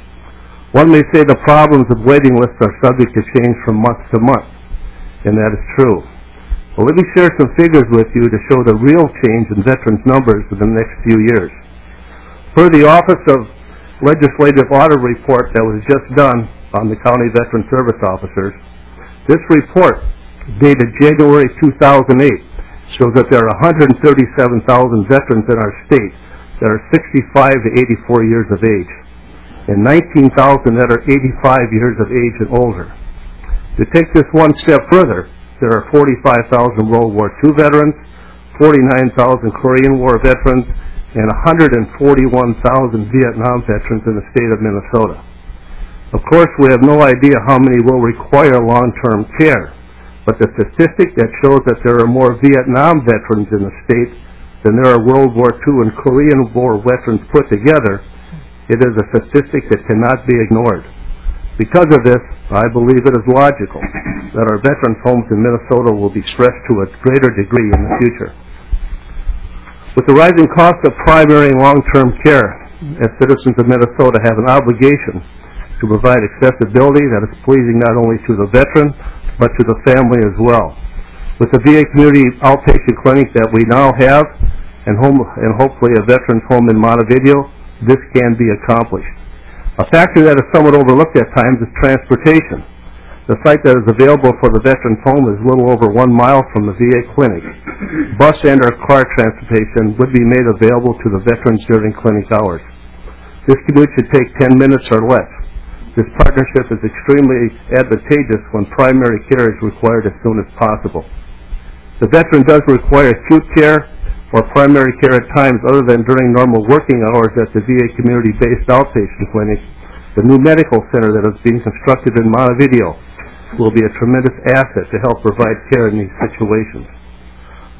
One may say the problems of waiting lists are subject to change from month to month, and that is true. Well, let me share some figures with you to show the real change in veterans' numbers in the next few years. Per the Office of Legislative Audit Report that was just done on the County Veteran Service Officers, this report, dated January two thousand eight, shows that there are one hundred thirty-seven thousand veterans in our state that are sixty-five to eighty-four years of age, and nineteen thousand that are eighty-five years of age and older. To take this one step further, there are forty-five thousand World War Two veterans, forty-nine thousand Korean War veterans, and one hundred forty-one thousand Vietnam veterans in the state of Minnesota. Of course, we have no idea how many will require long-term care, but the statistic that shows that there are more Vietnam veterans in the state than there are World War Two and Korean War veterans put together, it is a statistic that cannot be ignored. Because of this, I believe it is logical that our veterans' homes in Minnesota will be stressed to a greater degree in the future. With the rising cost of primary and long-term care, as citizens of Minnesota have an obligation to provide accessibility that is pleasing not only to the veteran, but to the family as well. With the V A community outpatient clinic that we now have, and, home, and hopefully a veterans home in Montevideo, this can be accomplished. A factor that is somewhat overlooked at times is transportation. The site that is available for the veterans home is a little over one mile from the V A clinic. Bus and or car transportation would be made available to the veterans during clinic hours. This commute should take ten minutes or less. This partnership is extremely advantageous when primary care is required as soon as possible. The veteran does require acute care or primary care at times other than during normal working hours at the V A community-based outpatient clinic. The new medical center that is being constructed in Montevideo will be a tremendous asset to help provide care in these situations.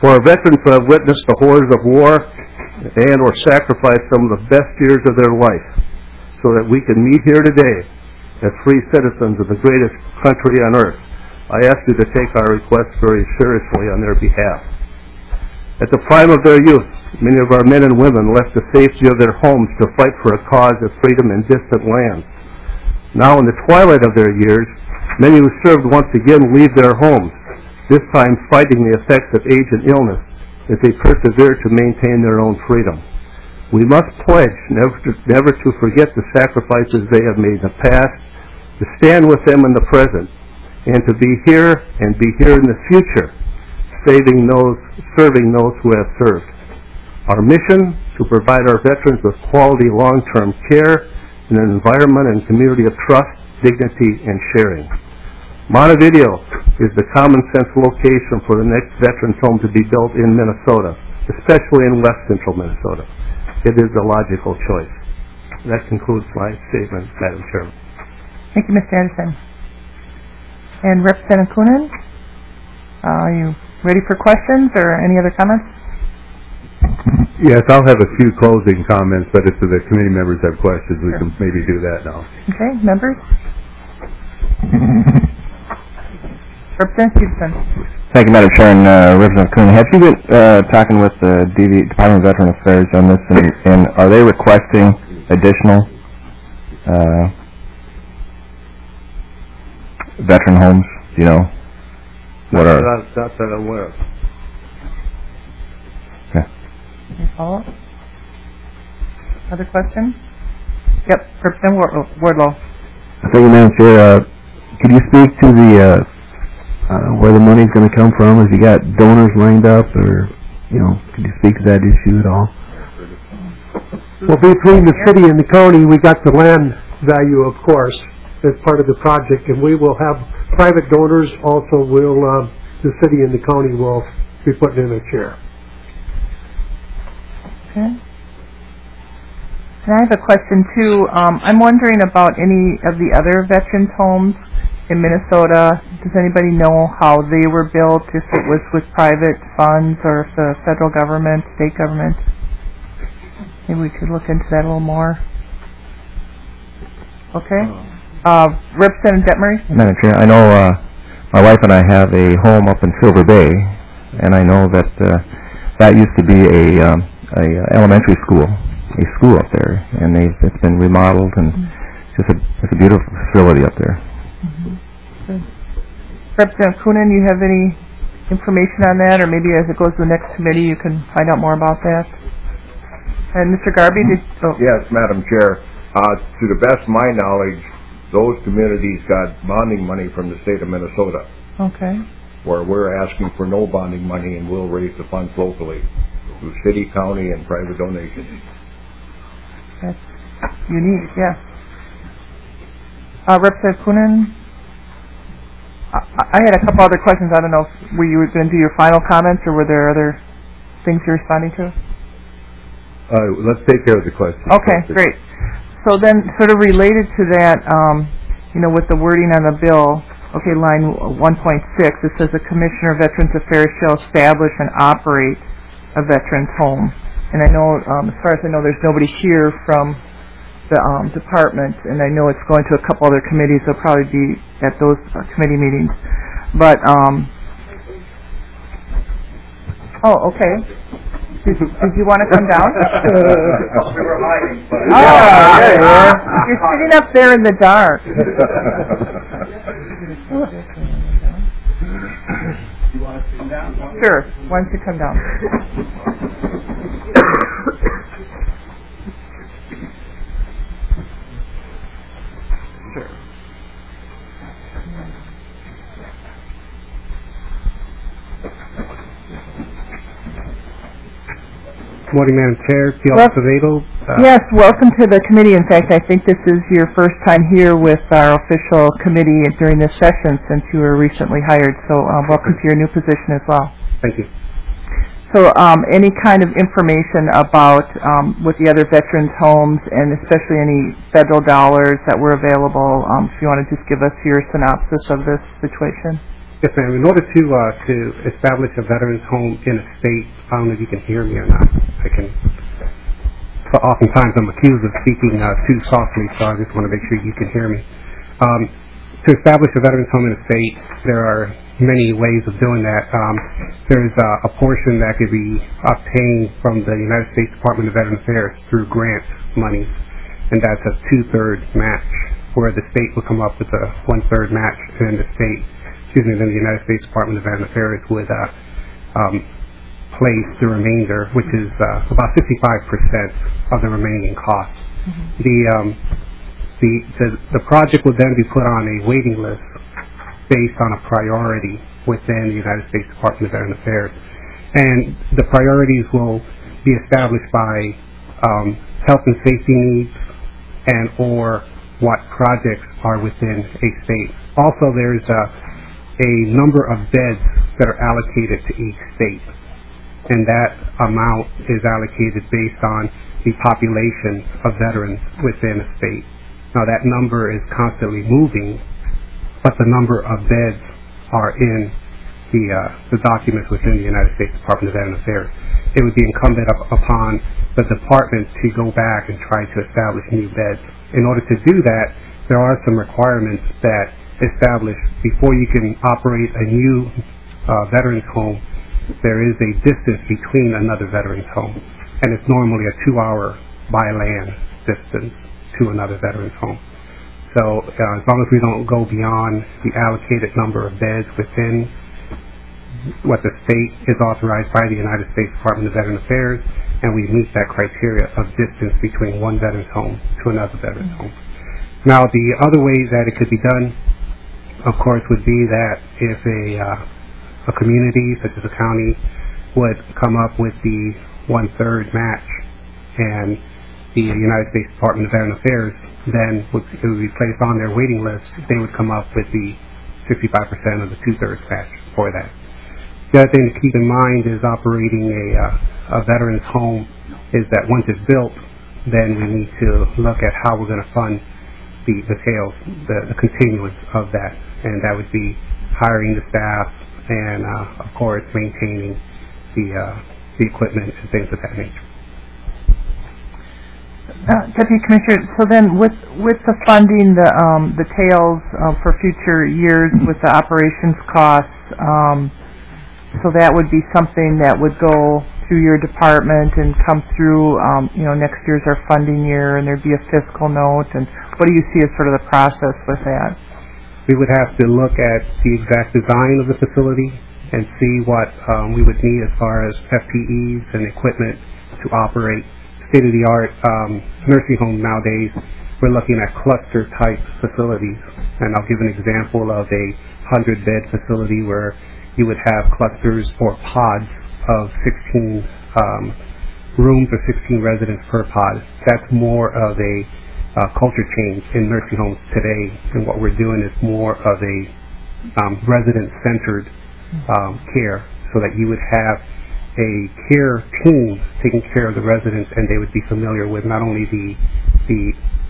for our veterans who have witnessed the horrors of war and or sacrificed some of the best years of their life so that we can meet here today as free citizens of the greatest country on earth. I ask you to take our request very seriously on their behalf. At the prime of their youth, many of our men and women left the safety of their homes to fight for a cause of freedom in distant lands. Now in the twilight of their years, many who served once again leave their homes, this time fighting the effects of age and illness as they persevere to maintain their own freedom. We must pledge never to, never to forget the sacrifices they have made in the past, to stand with them in the present, and to be here and be here in the future, saving those, serving those who have served. Our mission, to provide our veterans with quality long-term care in an environment and community of trust, dignity, and sharing. Montevideo is the common sense location for the next veterans home to be built in Minnesota, especially in west central Minnesota. It is a logical choice. That concludes my statement, Madam Chairman. Thank you, Mister Anderson. And Representative Coonan, uh, are you ready for questions or any other comments? Yes, I'll have a few closing comments, but if the committee members have questions, we can maybe do that now. Okay, members? Representative Stevenson. Thank you, Madam Chair, and uh, Representative Coonan. Have you been uh, talking with the D V, Department of Veteran Affairs on this, and, and are they requesting additional uh, veteran homes? Do you know what are? Not, not that I'm aware of. Okay. Any follow-up? Other questions? Yep, Representative Ward- Wardlow. Thank you, Madam Chair. Uh, could you speak to the uh, uh, where the money's going to come from? Have you got donors lined up, or you know, could you speak to that issue at all? Well, between the city and the county, we got the land value, of course, as part of the project, and we will have private donors. Also, will uh, the city and the county will be putting in a chair. Okay. And I have a question too. Um, I'm wondering about any of the other veterans homes in Minnesota. Does anybody know how they were built, if it was with private funds or if the federal government, state government? Maybe we could look into that a little more. Okay. Uh, Representative Detmery? Madam Chair, I know uh, my wife and I have a home up in Silver Bay, and I know that uh, that used to be a, um, a elementary school. A school up there, and they it's been remodeled, and it's just a it's a beautiful facility up there. Mm-hmm. Good. Representative Coonan, you have any information on that, or maybe as it goes to the next committee, you can find out more about that. And Mister Garvey, did oh. Yes, Madam Chair. Uh, to the best of my knowledge, those communities got bonding money from the state of Minnesota. Okay. Where we're asking for no bonding money, and we'll raise the funds locally through city, county, and private donations. That's unique, yeah. Uh, Representative Coonan, I, I had a couple other questions. I don't know if were you going to do your final comments, or were there other things you're responding to? Uh, let's take care of the question. Okay, great. So then, sort of related to that, um, you know, with the wording on the bill, okay, line one point six, it says the Commissioner of Veterans Affairs shall establish and operate a veteran's home. And I know, um, as far as I know, there's nobody here from the um, department, and I know it's going to a couple other committees. They'll probably be at those uh, committee meetings. But, um, oh, okay. Did, did you want to come down? We were hiding. Oh, there you are. You're sitting up there in the dark. You want to sit down? Sure. Why don't you come down? Sure. Good morning, Madam Chair. Theo Well, Acevedo. Uh, yes, welcome to the committee. In fact, I think this is your first time here with our official committee during this session since you were recently hired. So uh, welcome to your new position as well. Thank you. So um, any kind of information about um, with the other veterans' homes, and especially any federal dollars that were available, um, if you want to just give us your synopsis of this situation. Yes, ma'am. In order to uh, to establish a veterans home in a state, I don't know if you can hear me or not. I can. So oftentimes I'm accused of speaking uh, too softly, so I just want to make sure you can hear me. Um, to establish a veterans home in a state, there are many ways of doing that. Um, there's uh, a portion that could be obtained from the United States Department of Veterans Affairs through grant money, and that's a two-thirds match, where the state will come up with a one-third match, and the state, excuse me, then the United States Department of Veterans Affairs would uh, um, place the remainder, which is uh, about fifty-five percent of the remaining costs. Mm-hmm. The, um, the the the project would then be put on a waiting list based on a priority within the United States Department of Veterans Affairs, and the priorities will be established by um, health and safety needs and or what projects are within a state. Also, there's a, a number of beds that are allocated to each state, and that amount is allocated based on the population of veterans within a state. Now, that number is constantly moving, but the number of beds are in the uh, the documents within the United States Department of Veterans Affairs. It would be incumbent up upon the department to go back and try to establish new beds. In order to do that, there are some requirements that establish before you can operate a new uh, veterans home. There is a distance between another veterans home, and it's normally a two-hour by land distance to another veterans home. So uh, as long as we don't go beyond the allocated number of beds within what the state is authorized by the United States Department of Veterans Affairs, and we meet that criteria of distance between one veterans home to another veterans mm-hmm. home. Now, the other way that it could be done, of course, would be that if a uh, a community, such as a county, would come up with the one-third match, and the United States Department of Veterans Affairs then would, it would be placed on their waiting list, they would come up with the fifty-five percent of the two-thirds match for that. The other thing to keep in mind is operating a, uh, a veterans home is that once it's built, then we need to look at how we're going to fund the, the sales, the, the continuance of that, and that would be hiring the staff and, uh, of course, maintaining the, uh, the equipment and things of that nature. Uh, Deputy Commissioner, so then with with the funding, the um, the tails uh, for future years with the operations costs, um, so that would be something that would go through your department and come through, um, you know, next year's our funding year, and there'd be a fiscal note. And what do you see as sort of the process with that? We would have to look at the exact design of the facility and see what um, we would need as far as F T Es and equipment to operate. State-of-the-art um, nursing home nowadays, we're looking at cluster-type facilities. And I'll give an example of a hundred-bed facility where you would have clusters or pods of sixteen um, rooms or sixteen residents per pod. That's more of a uh, culture change in nursing homes today. And what we're doing is more of a um, resident-centered um, care, so that you would have a care team taking care of the residents, and they would be familiar with not only the the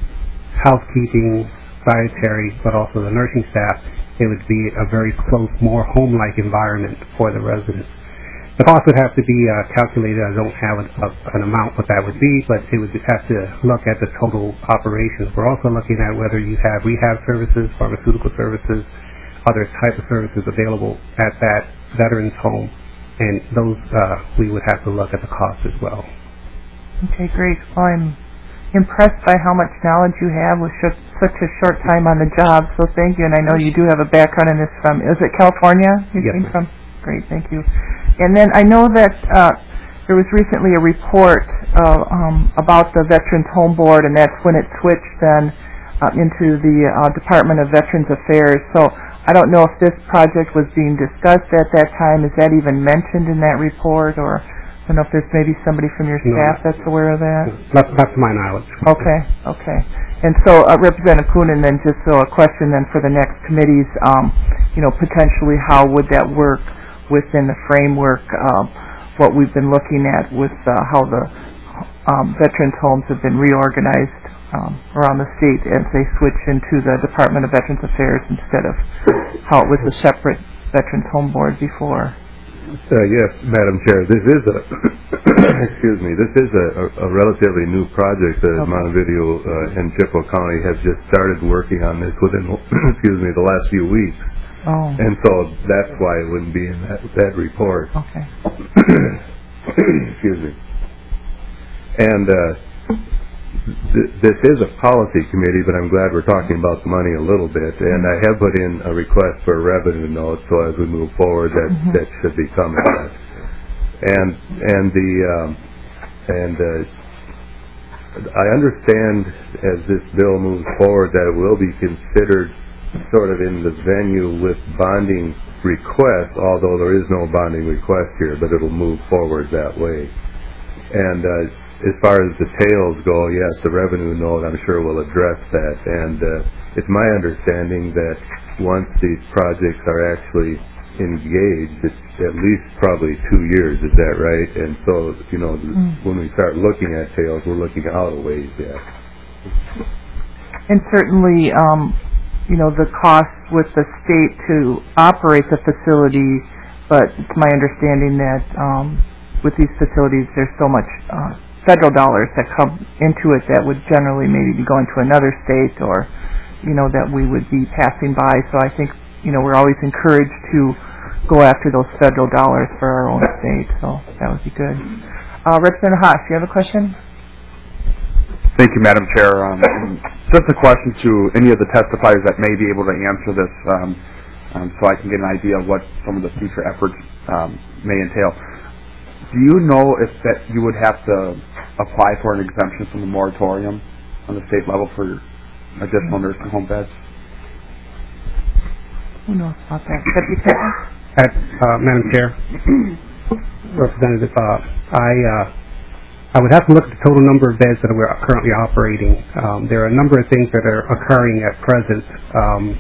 housekeeping, dietary, but also the nursing staff. It would be a very close, more home-like environment for the residents. The cost would have to be uh, calculated. I don't have an, a, an amount what that would be, but it would have to look at the total operations. We're also looking at whether you have rehab services, pharmaceutical services, other type of services available at that veterans home. And those, uh, we would have to look at the cost as well. Okay, great. Well, I'm impressed by how much knowledge you have with sh- such a short time on the job, so thank you. And I know you do have a background in this from, is it California you yes, came from? Great, thank you. And then I know that uh, there was recently a report uh, um, about the Veterans Home Board, and that's when it switched then uh, into the uh, Department of Veterans Affairs. So I don't know if this project was being discussed at that time. Is that even mentioned in that report, or I don't know if there's maybe somebody from your staff no. that's aware of that? Not, not to my knowledge. Okay, okay. And so, uh, Representative Coonan, then just so a question then for the next committees, um, you know, potentially how would that work within the framework of what we've been looking at with uh, how the um, veterans homes have been reorganized Um, around the state as they switch into the Department of Veterans Affairs instead of how it was a separate Veterans Home Board before. Uh, yes, Madam Chair. This is a excuse me. This is a, a, a relatively new project that Okay. Montevideo uh, and Chippewa County have just started working on this within excuse me the last few weeks, Oh. and so that's why it wouldn't be in that, that report. Okay. Excuse me. And uh, th- this is a policy committee, but I'm glad we're talking about the money a little bit. And I have put in a request for a revenue note, so as we move forward, that Mhm. that should be coming. And and the um, and uh, I understand as this bill moves forward that it will be considered sort of in the venue with bonding request, although there is no bonding request here, but it'll move forward that way. And uh, as far as details go, yes, the revenue note I'm sure will address that. And uh, it's my understanding that once these projects are actually engaged, it's at least probably two years, is that right? And so, you know, Mm. when we start looking at tails, we're looking out a ways yet. And certainly, um, you know, the cost with the state to operate the facility, but it's my understanding that um, with these facilities there's so much uh, federal dollars that come into it that would generally maybe be going to another state, or, you know, that we would be passing by. So I think, you know, we're always encouraged to go after those federal dollars for our own state, so that would be good. Uh, Representative Haas, you have a question? Thank you, Madam Chair. Um, just a question to any of the testifiers that may be able to answer this, um, um, so I can get an idea of what some of the future efforts um, may entail. Do you know if that you would have to apply for an exemption from the moratorium on the state level for additional nursing home beds? Who knows about that? Deputy Commissioner? At, uh, Madam Chair, Representative, uh, I uh, I would have to look at the total number of beds that we're currently operating. Um, there are a number of things that are occurring at present. Um,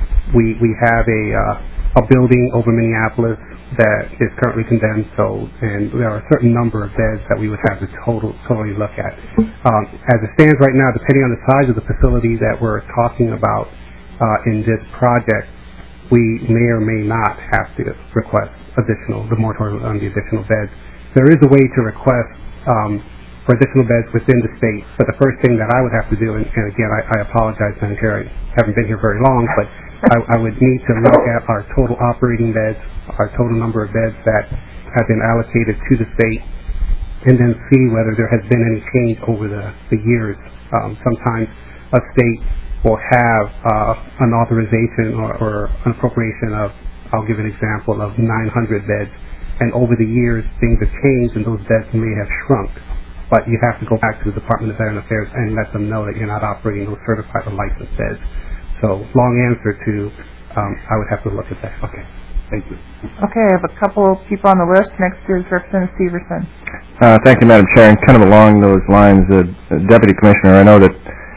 we we have a uh, a building over Minneapolis that is currently condemned, so and there are a certain number of beds that we would have to total totally look at. Um, as it stands right now, depending on the size of the facility that we're talking about uh, in this project, we may or may not have to request additional, the moratorium on the additional beds. There is a way to request um, for additional beds within the state, but the first thing that I would have to do, and, and again, I, I apologize, Madam Chair, I haven't been here very long, but I, I would need to look at our total operating beds, our total number of beds that have been allocated to the state, and then see whether there has been any change over the, the years. Um, sometimes a state will have uh, an authorization or, or an appropriation of, I'll give an example, of nine hundred beds, and over the years things have changed and those beds may have shrunk. But you have to go back to the Department of Veteran Affairs and let them know that you're not operating those certified or licensed beds. So, long answer to, um, I would have to look at that. Okay, thank you. Okay, I have a couple of people on the list. Next is Representative Severson. Uh, thank you, Madam Chair. And kind of along those lines, uh, Deputy Commissioner, I know that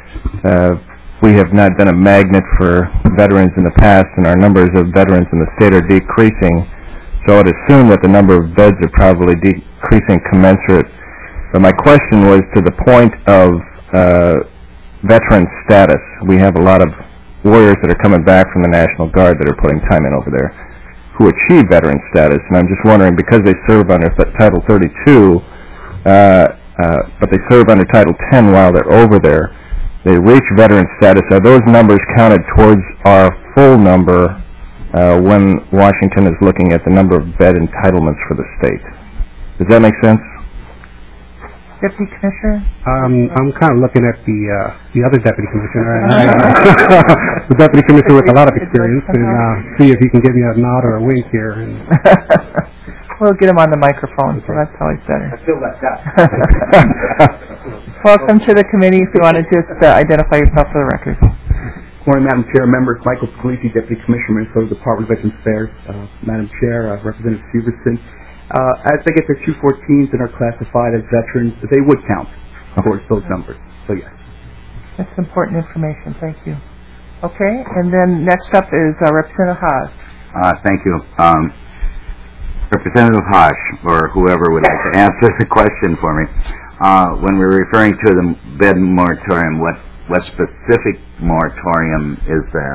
uh, we have not been a magnet for veterans in the past, and our numbers of veterans in the state are decreasing. So I would assume that the number of beds are probably decreasing commensurate. But my question was to the point of uh, veteran status. We have a lot of warriors that are coming back from the National Guard that are putting time in over there who achieve veteran status, and I'm just wondering, because they serve under Title thirty-two, uh, uh, but they serve under Title ten while they're over there, they reach veteran status. Are those numbers counted towards our full number uh, when Washington is looking at the number of bed entitlements for the state? Does that make sense? Deputy Commissioner? Um, I'm kind of looking at the uh, the other Deputy Commissioner, and I, the Deputy Commissioner with a lot of experience, and uh, see if he can give me a nod or a wink here. And We'll get him on the microphone, so that's always better. I feel left out. Welcome to the committee. If you want to just uh, identify yourself for the record. Morning, Madam Chair, members. Michael Puglisi, Deputy Commissioner, Minnesota Department of Veterans Affairs. Uh, Madam Chair, uh, Representative Severson. Uh, as they get their two fourteens and are classified as veterans, they would count towards those numbers. So, yes. That's important information. Thank you. Okay, and then next up is uh, Representative Haas. Uh, thank you. Um, Representative Haas, or whoever would like to answer the question for me. Uh, when we're referring to the bed moratorium, what, what specific moratorium is that?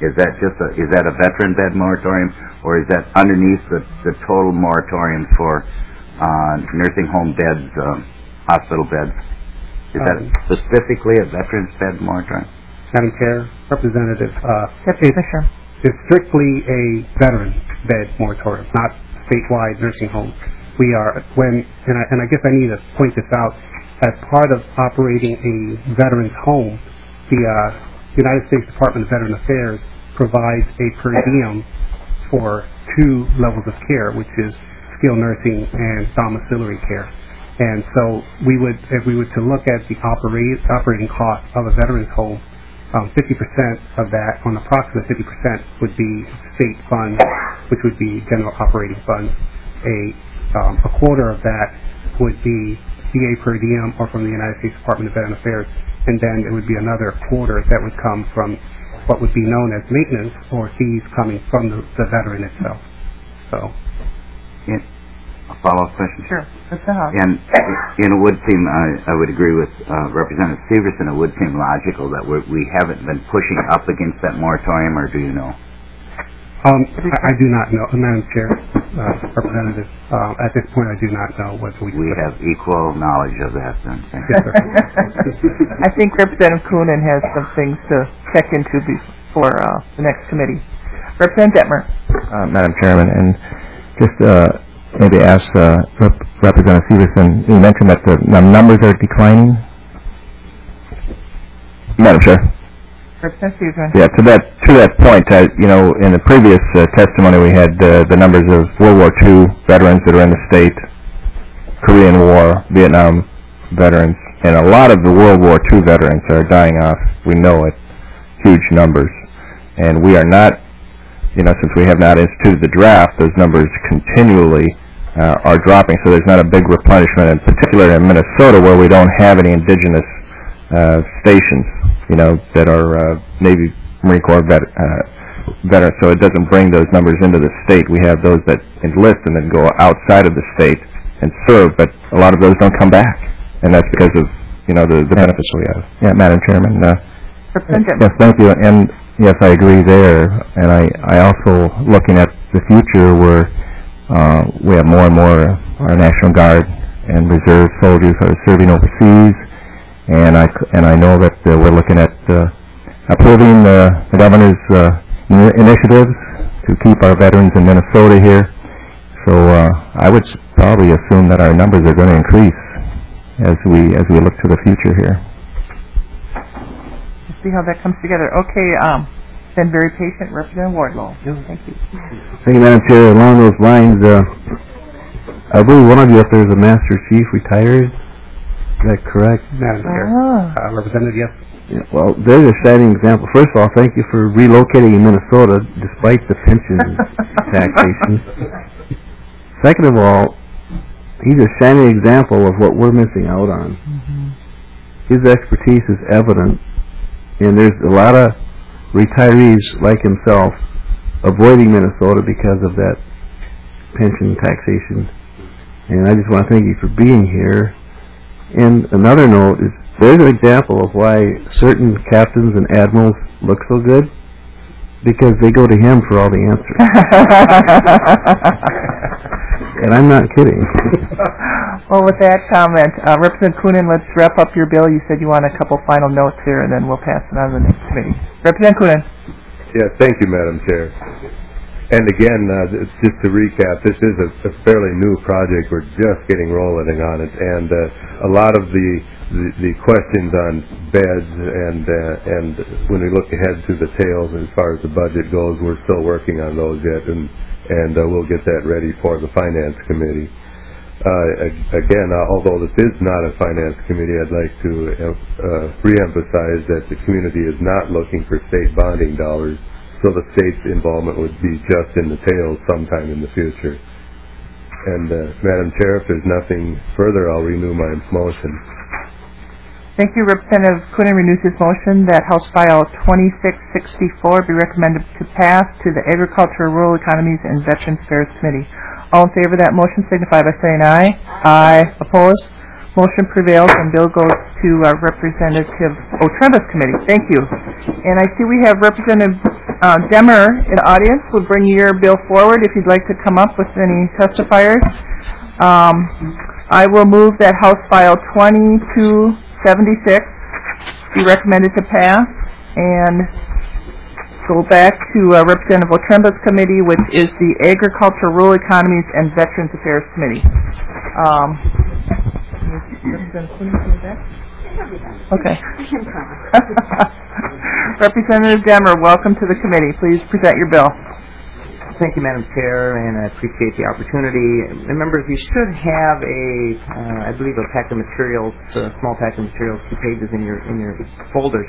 Is that just a, is that a veteran bed moratorium, or is that underneath the, the total moratorium for uh, nursing home beds, um, hospital beds? Is that Um, specifically a veterans bed moratorium? Madam Chair, Representative, uh, Deputy it- Commissioner. it's strictly a veteran bed moratorium, not statewide nursing homes. We are, when, and I, and I guess I need to point this out, as part of operating a veteran's home, the uh, United States Department of Veteran Affairs provides a per diem for two levels of care, which is skilled nursing and domiciliary care. And so we would, if we were to look at the operate, operating cost of a veteran's home, um, fifty percent of that, on approximately fifty percent, would be state funds, which would be general operating funds. A, um, a quarter of that would be V A per diem or from the United States Department of Veteran Affairs, and then there would be another quarter that would come from what would be known as maintenance or fees coming from the, the veteran itself. So, Yeah. A follow-up question? Sure. That's the house. And, and it would seem, I, I would agree with uh, Representative Severson, it would seem logical that we're, we haven't been pushing up against that moratorium, or do you know? um, I, I do not know, Madam Chair, uh, Representative. Uh, at this point, I do not know whether we. We have equal knowledge of that, then. Thank Yes, sir. I think Representative Coonan has some things to check into before uh, the next committee. Representative Detmer. Uh, Madam Chairman, and just uh, maybe ask uh, Rep- Representative Severson, you mentioned that the num- numbers are declining? Madam Chair. Representative Severson. Yeah, to that to that point, uh, you know, in the previous uh, testimony we had uh, the numbers of World War Two veterans that are in the state, Korean War, Vietnam veterans, and a lot of the World War Two veterans are dying off. We know it, huge numbers, and we are not, you know, since we have not instituted the draft, those numbers continually uh, are dropping. So there's not a big replenishment, in particular in Minnesota, where we don't have any indigenous uh, stations, you know, that are uh, Navy, Marine Corps vet, uh, veterans. So it doesn't bring those numbers into the state. We have those that enlist and then go outside of the state and serve, but a lot of those don't come back, and that's because of, you know, the, the benefits we have. Yeah, Madam Chairman. Uh, yes, thank you. And yes, I agree there. And I, I also, looking at the future, where uh, we have more and more our National Guard and Reserve soldiers are serving overseas, and I and I know that uh, we're looking at uh, approving uh, the governor's uh, initiatives to keep our veterans in Minnesota here. So uh, I would s- probably assume that our numbers are going to increase as we as we look to the future here. We'll see how that comes together. Okay, um, been very patient, Representative Wardlow. Thank you. Thank you, Madam Chair. Along those lines, uh, I believe one of you, if there's a Master Chief, retired. Is that correct? Madam Chair. Ah. Uh, Representative, yes. Yeah, well, there's a shining example. First of all, thank you for relocating in Minnesota despite the pension taxation. Second of all, he's a shining example of what we're missing out on. Mm-hmm. His expertise is evident, and there's a lot of retirees like himself avoiding Minnesota because of that pension taxation. And I just want to thank you for being here. And another note is, there's an example of why certain captains and admirals look so good, because they go to him for all the answers. And I'm not kidding. Well, with that comment, uh, Representative Coonan, let's wrap up your bill. You said you want a couple final notes here, and then we'll pass it on to the next committee. Representative Coonan. Yes, thank you, Madam Chair. And again, uh, just to recap, this is a, a fairly new project. We're just getting rolling on it, and uh, a lot of the, the the questions on beds and uh, and when we look ahead to the tails as far as the budget goes, we're still working on those yet, and and uh, we'll get that ready for the Finance Committee. Uh, again, uh, although this is not a Finance Committee, I'd like to uh, re-emphasize that the community is not looking for state bonding dollars. So the state's involvement would be just in the tails sometime in the future. And, uh, Madam Chair, if there's nothing further, I'll renew my motion. Thank you. Representative Coonan renews his motion that House File twenty-six sixty-four be recommended to pass to the Agriculture, Rural Economies, and Veterans Affairs Committee. All in favor of that motion signify by saying aye. Aye. Opposed? Motion prevails, and bill goes to uh, Representative Otrevis Committee. Thank you. And I see we have Representative uh, Demmer in the audience will bring your bill forward if you'd like to come up with any testifiers. Um, I will move that House File twenty-two seventy-six be recommended to pass and go back to uh, Representative Otremba's committee, which is the Agriculture, Rural Economies, and Veterans Affairs Committee. Um, okay. Representative Demmer, welcome to the committee. Please present your bill. Thank you, Madam Chair, and I appreciate the opportunity. And members, you should have a, uh, I believe, a pack of materials, a small pack of materials, two pages in your in your folders.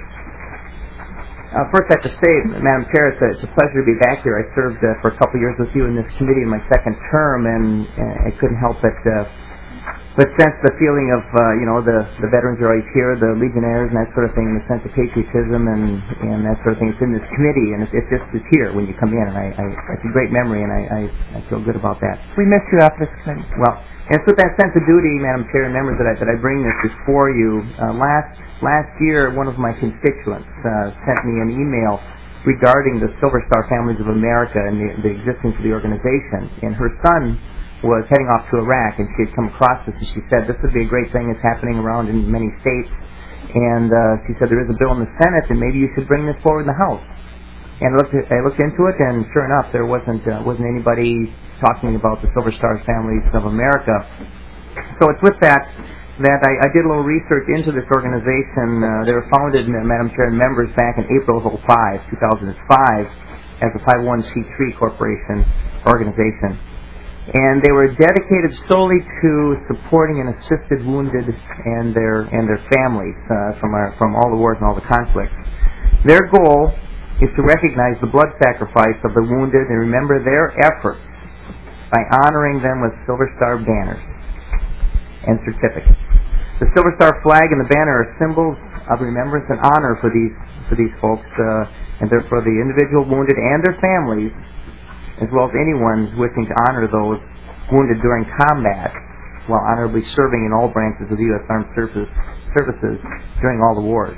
Uh, first, I have to say, Madam Chair, it's a, it's a pleasure to be back here. I served uh, for a couple of years with you in this committee in my second term, and uh, I couldn't help but uh, but sense the feeling of, uh, you know, the, the veterans are always here, the Legionnaires and that sort of thing, the sense of patriotism and, and that sort of thing. It's in this committee, and it's, it's just it's here when you come in, and I, I, it's a great memory, and I, I, I feel good about that. We miss you after this committee. Well, and it's with that sense of duty, Madam Chair and members, that I, that I bring this before you. Uh, last last year, one of my constituents uh, sent me an email regarding the Silver Star Families of America and the, the existence of the organization. And her son was heading off to Iraq, and she had come across this, and she said, this would be a great thing that's happening around in many states. And uh, she said, there is a bill in the Senate, and maybe you should bring this forward in the House. And I looked, at, I looked into it, and sure enough, there wasn't uh, wasn't anybody talking about the Silver Star Families of America. So it's with that that I, I did a little research into this organization. Uh, they were founded, Madam Chair and members, back in April of oh five, two thousand five, as a five oh one c three corporation organization. And they were dedicated solely to supporting and assisted wounded and their and their families uh, from our, from all the wars and all the conflicts. Their goal is to recognize the blood sacrifice of the wounded and remember their efforts by honoring them with Silver Star banners and certificates. The Silver Star flag and the banner are symbols of remembrance and honor for these for these folks, uh, and therefore the individual wounded and their families, as well as anyone wishing to honor those wounded during combat while honorably serving in all branches of the U S Armed Services, services during all the wars.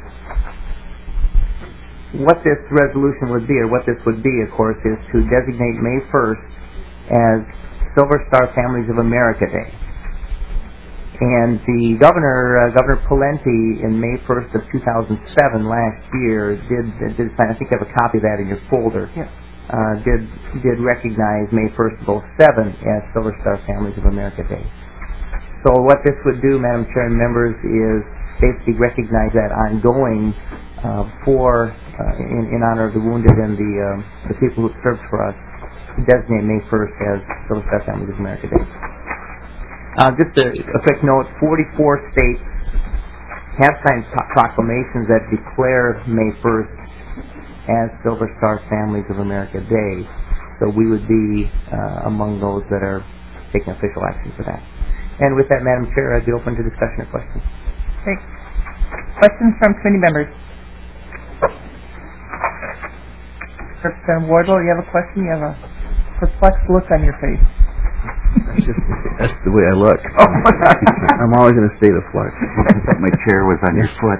What this resolution would be, or what this would be, of course, is to designate May first as Silver Star Families of America Day. And the governor, uh, Governor Pawlenty, in May first of two thousand seven, last year, did, did sign, I think you have a copy of that in your folder, yeah. uh, did, did recognize May first of oh seven as Silver Star Families of America Day. So what this would do, Madam Chair and members, is basically recognize that ongoing uh, for, uh, in, in honor of the wounded and the, uh, the people who served for us, to designate May first as Silver Star Families of America Day. Uh, just a, a quick note, forty-four states have signed pro- proclamations that declare May first as Silver Star Families of America Day. So we would be uh, among those that are taking official action for that. And with that, Madam Chair, I'd be open to discussion or questions. Great. Questions from committee members? Representative Wardle, you have a question? You have a perplexed look on your face. That's just that's the way I look. Oh, I'm always in a state of flux. I thought my chair was on your foot.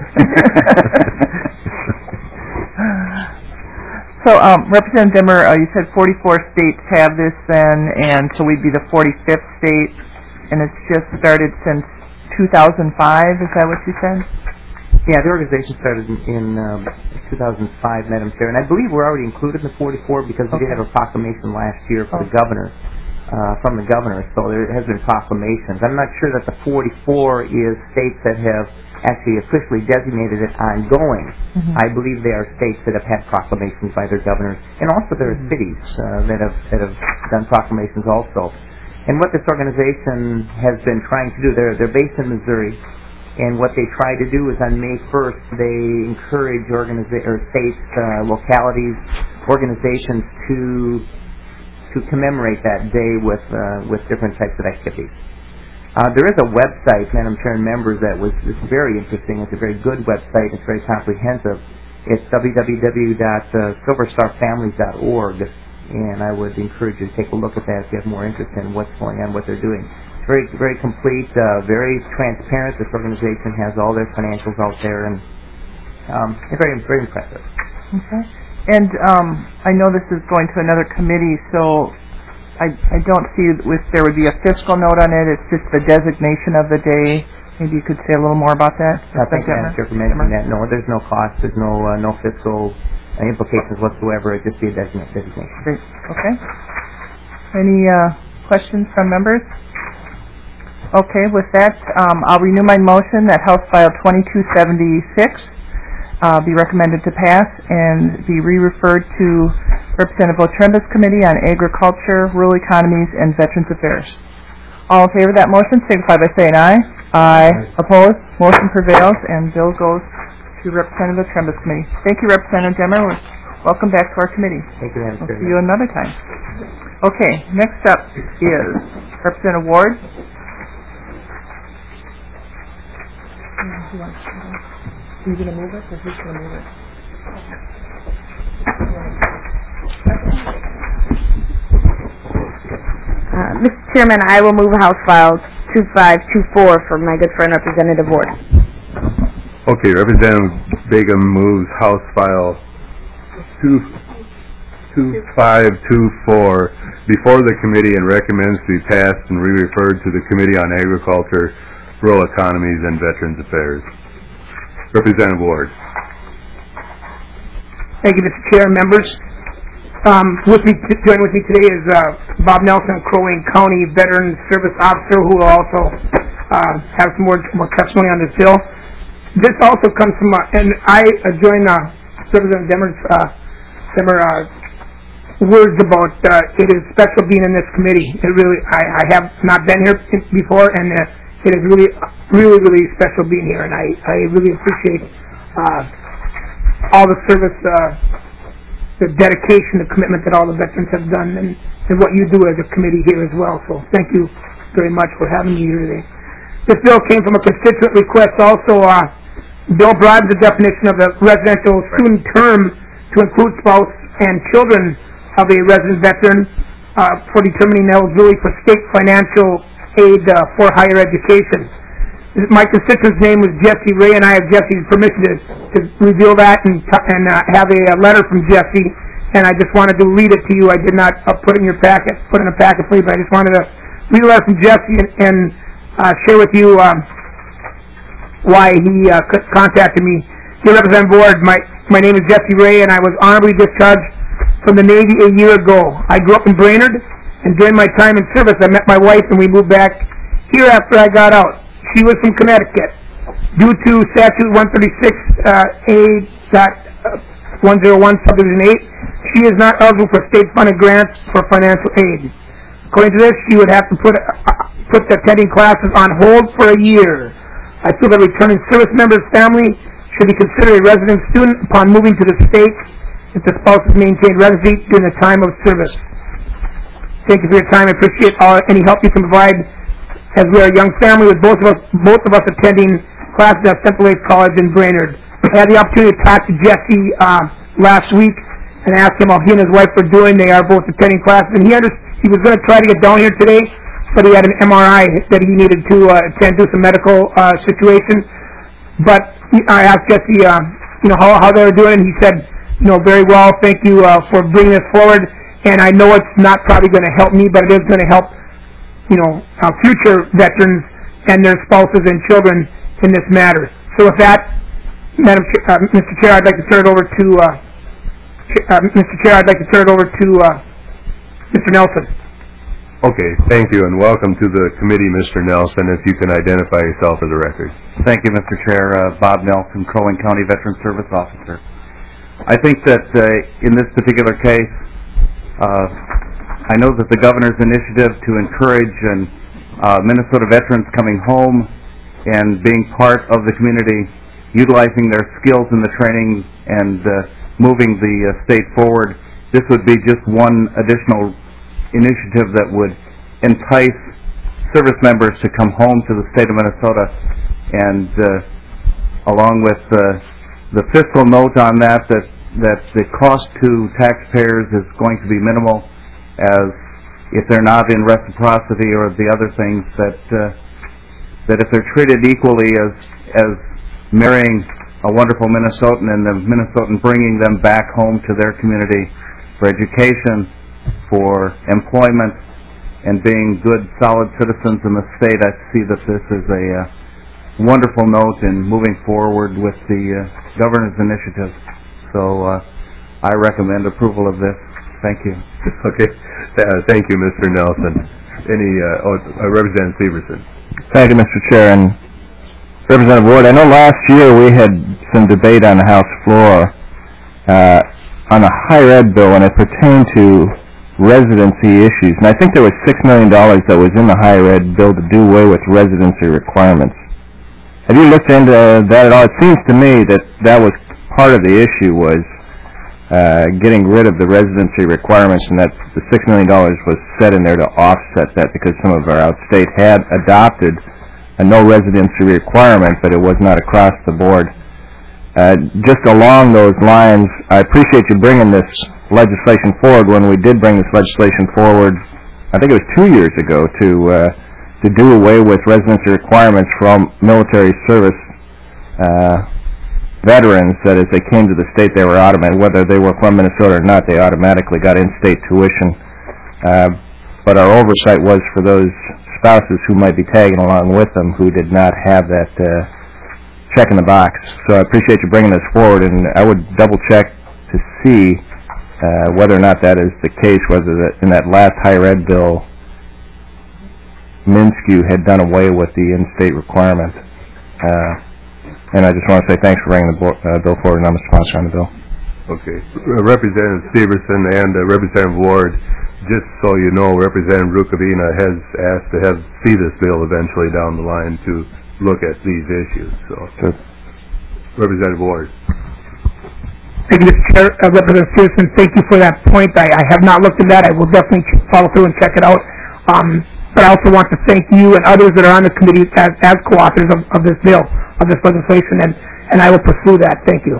So, um, Representative Demmer, uh, you said forty-four states have this then, and so we'd be the forty-fifth state, and it's just started since two thousand five, is that what you said? Yeah, the organization started in, in um, two thousand five, Madam Chair, and I believe we're already included in the forty-four because we okay. did have a proclamation last year for oh. the governor. Uh, from the governor, so there has been proclamations. I'm not sure that the forty-four is states that have actually officially designated it ongoing. Mm-hmm. I believe they are states that have had proclamations by their governors, and also there are mm-hmm. cities uh, that have that have done proclamations also. And what this organization has been trying to do, they're they're based in Missouri, and what they try to do is on May first they encourage organiza- or states, uh, localities, organizations to to commemorate that day with uh, with different types of activities. Uh, there is a website, Madam Chair and members, that was it's very interesting. It's a very good website. It's very comprehensive. It's w w w dot silver star families dot org, and I would encourage you to take a look at that if you have more interest in what's going on, what they're doing. It's very very complete, uh, very transparent. This organization has all their financials out there, and um, it's very very impressive. Okay. And um, I know this is going to another committee, so I, I don't see if there would be a fiscal note on it. It's just the designation of the day. Maybe you could say a little more about that. Uh, thank you, Madam Chair, for mentioning that. No, there's no cost. There's no uh, no fiscal uh, implications whatsoever. It just be a design- designation. Great. Okay. Any uh, questions from members? Okay. With that, um, I'll renew my motion that House File twenty-two seventy-six Uh, be recommended to pass and be re-referred to Representative Otremba's Committee on Agriculture, Rural Economies, and Veterans Affairs. All in favor of that motion, signify by saying aye. Aye. Opposed? Motion prevails, and bill goes to Representative Otremba's Committee. Thank you, Representative Demmer. Welcome back to our committee. Thank you, Madam We'll Chair. see you another time. Okay, next up is Representative Ward. Are you going to move it, or who's going to move it? Uh, Mister Chairman, I will move House File two five two four for my good friend Representative Ward. Okay, Representative Begum moves House File two two five two four before the committee and recommends to be passed and re-referred to the Committee on Agriculture, Rural Economies, and Veterans Affairs. Representative Ward. Thank you, Mister Chair and members. Um, with me, joining with me today is uh, Bob Nelson, Crow Wing County Veteran Service Officer, who will also uh, have some more, more testimony on this bill. This also comes from, uh, and I uh, join uh, Representative Demmer's uh, Demmer, uh, words about uh, it is special being in this committee. It really, I, I have not been here before, and uh, it is really, really, really special being here, and I, I really appreciate uh, all the service, uh, the dedication, the commitment that all the veterans have done, and, and what you do as a committee here as well. So thank you very much for having me here today. This bill came from a constituent request. Also, uh, bill broadens the definition of the residential student term to include spouse and children of a resident veteran uh, for determining eligibility for state financial aid uh, for higher education. My constituent's name was Jesse Ray, and I have Jesse's permission to, to reveal that and, t- and uh, have a, a letter from Jesse, and I just wanted to read it to you. I did not uh, put it in your packet, put it in a packet for you, but I just wanted to read a letter from Jesse and, and uh, share with you um, why he uh, c- contacted me. Dear Representative Ward, my, my name is Jesse Ray, and I was honorably discharged from the Navy a year ago. I grew up in Brainerd, and during my time in service, I met my wife, and we moved back here after I got out. She was from Connecticut. Due to Statute one thirty-six A one oh one, Subdivision eight, she is not eligible for state-funded grants for financial aid. According to this, she would have to put uh, put attending classes on hold for a year. I feel that returning service member's family should be considered a resident student upon moving to the state if the spouse has maintained residency during the time of service. Thank you for your time. I appreciate all, any help you can provide, as we are a young family with both of us, both of us attending classes at Central Lakes College in Brainerd. I had the opportunity to talk to Jesse uh, last week and ask him how he and his wife were doing. They are both attending classes, and he under, he was going to try to get down here today, but he had an M R I that he needed to uh, attend to some medical uh, situation. But I asked Jesse, uh, you know, how how they were doing, and he said, you know, very well. Thank you uh, for bringing this forward. And I know it's not probably going to help me, but it is going to help, you know, uh, future veterans and their spouses and children in this matter. So with that, Madam Chair, uh, Mister Chair, I'd like to turn it over to uh, uh, Mister Chair. I'd like to turn it over to uh, Mister Nelson. Okay, thank you, and welcome to the committee, Mister Nelson. If you can identify yourself for the record. Thank you, Mister Chair. Uh, Bob Nelson, Crow Wing County Veteran Service Officer. I think that uh, in this particular case, uh, I know that the governor's initiative to encourage and uh, Minnesota veterans coming home and being part of the community, utilizing their skills in the training and uh, moving the uh, state forward, this would be just one additional initiative that would entice service members to come home to the state of Minnesota. And uh, along with uh, the fiscal note on that, that that the cost to taxpayers is going to be minimal, as if they're not in reciprocity or the other things, that uh, that if they're treated equally as as marrying a wonderful Minnesotan, and the Minnesotan bringing them back home to their community for education, for employment, and being good, solid citizens in the state. I see that this is a uh, wonderful note in moving forward with the uh, governor's initiative. So uh, I recommend approval of this. Thank you. Okay. Uh, thank you, Mister Nelson. Any, uh, oh, uh, Representative Severson. Thank you, Mister Chair. And Representative Ward, I know last year we had some debate on the House floor uh, on a higher ed bill, and it pertained to residency issues. And I think there was six million dollars that was in the higher ed bill to do away with residency requirements. Have you looked into that at all? It seems to me that that was part of the issue, was uh, getting rid of the residency requirements, and that the six million dollars was set in there to offset that, because some of our outstate had adopted a no residency requirement, but it was not across the board. Uh, just along those lines, I appreciate you bringing this legislation forward. When we did bring this legislation forward, I think it was two years ago, to uh, to do away with residency requirements from military service uh, veterans, that as they came to the state, they were automatic, whether they were from Minnesota or not, they automatically got in-state tuition. Uh, but our oversight was for those spouses who might be tagging along with them who did not have that uh, check in the box. So I appreciate you bringing this forward, and I would double check to see uh, whether or not that is the case, whether that in that last higher ed bill, Minskew had done away with the in-state requirement. Uh, and I just want to say thanks for bringing the bo- uh, bill forward, and I'm a sponsor on the bill. Okay. Representative Severson and uh, Representative Ward, just so you know, Representative Rukavina has asked to have see this bill eventually down the line to look at these issues. So, sure. Representative Ward. Thank you, Mister Chair. Uh, Representative Severson, thank you for that point. I, I have not looked at that. I will definitely follow through and check it out. Um, but I also want to thank you and others that are on the committee as, as co-authors of, of this bill, of this legislation, and, and I will pursue that. Thank you.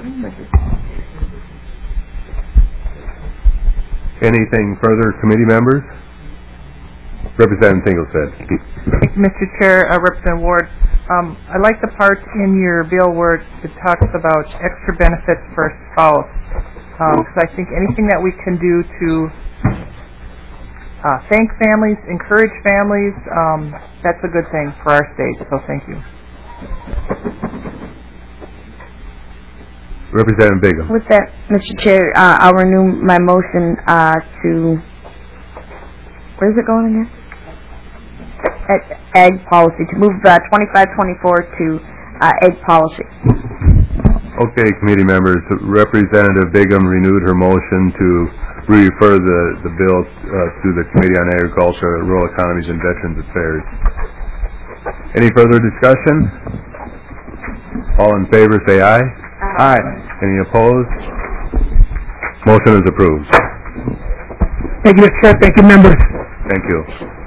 Anything further, committee members? Representative Tinglestead. Thank you, Mister Chair. Uh, Representative Ward, um, I like the part in your bill where it talks about extra benefits for a spouse, because um, I think anything that we can do to uh, thank families, encourage families, um, that's a good thing for our state, so thank you. Representative Bingham. With that, Mister Chair, uh, I'll renew my motion uh, to, where is it going again? Ag policy, to move uh, twenty-five twenty-four to uh, ag policy. Okay, committee members, Representative Bingham renewed her motion to refer the, the bill uh, to the Committee on Agriculture, Rural Economies, and Veterans Affairs. Any further discussion? All in favor say aye. Aye. Any opposed? Motion is approved. Thank you, Mister Chair. Thank you, members. Thank you.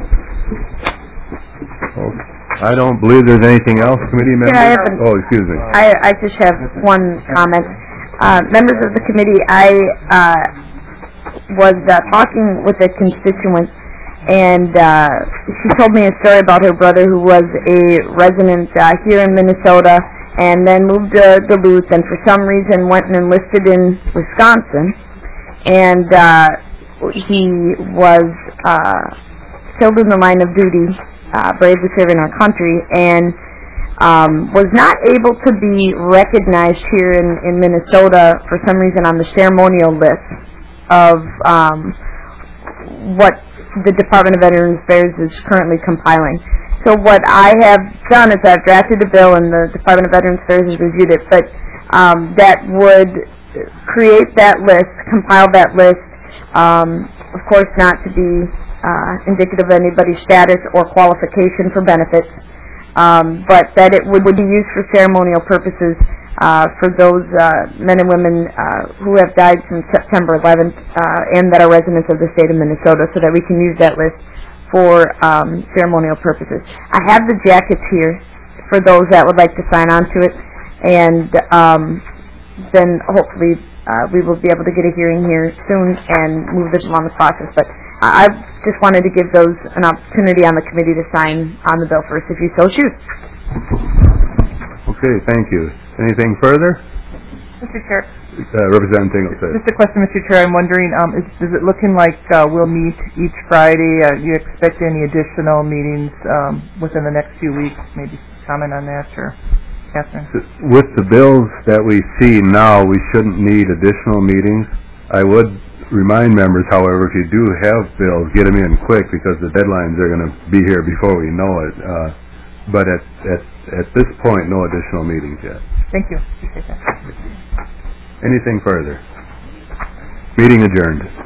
Oh, I don't believe there's anything else, committee members. Yeah, I have an, oh, excuse me. I, I just have one comment. Uh, members of the committee, I uh, was uh, talking with a constituent, and uh, she told me a story about her brother who was a resident uh, here in Minnesota, and then moved to Duluth, and for some reason went and enlisted in Wisconsin, and uh, he was uh, killed in the line of duty, uh, bravely serving our country, and um, was not able to be recognized here in, in Minnesota for some reason on the ceremonial list of um, what the Department of Veterans Affairs is currently compiling. So what I have done is I've drafted a bill, and the Department of Veterans Affairs has reviewed it, but um, that would create that list, compile that list, um, of course not to be uh, indicative of anybody's status or qualification for benefits, um, but that it would, would be used for ceremonial purposes uh, for those uh, men and women uh, who have died since September eleventh uh, and that are residents of the state of Minnesota, so that we can use that list for um, ceremonial purposes. I have the jackets here for those that would like to sign on to it, and um, then hopefully uh, we will be able to get a hearing here soon and move this along the process. But I just wanted to give those an opportunity on the committee to sign on the bill first, if you so choose. Okay, thank you. Anything further? Mister Chair. Uh, Representative Singleton. Just a question, Mister Chair. I'm wondering, um, is, is it looking like uh, we'll meet each Friday? Uh, do you expect any additional meetings um, within the next few weeks? Maybe comment on that, or Catherine? With the bills that we see now, we shouldn't need additional meetings. I would remind members, however, if you do have bills, get them in quick because the deadlines are going to be here before we know it. Uh, but at, at, at this point, no additional meetings yet. Thank you. Appreciate that. Anything further? Meeting adjourned.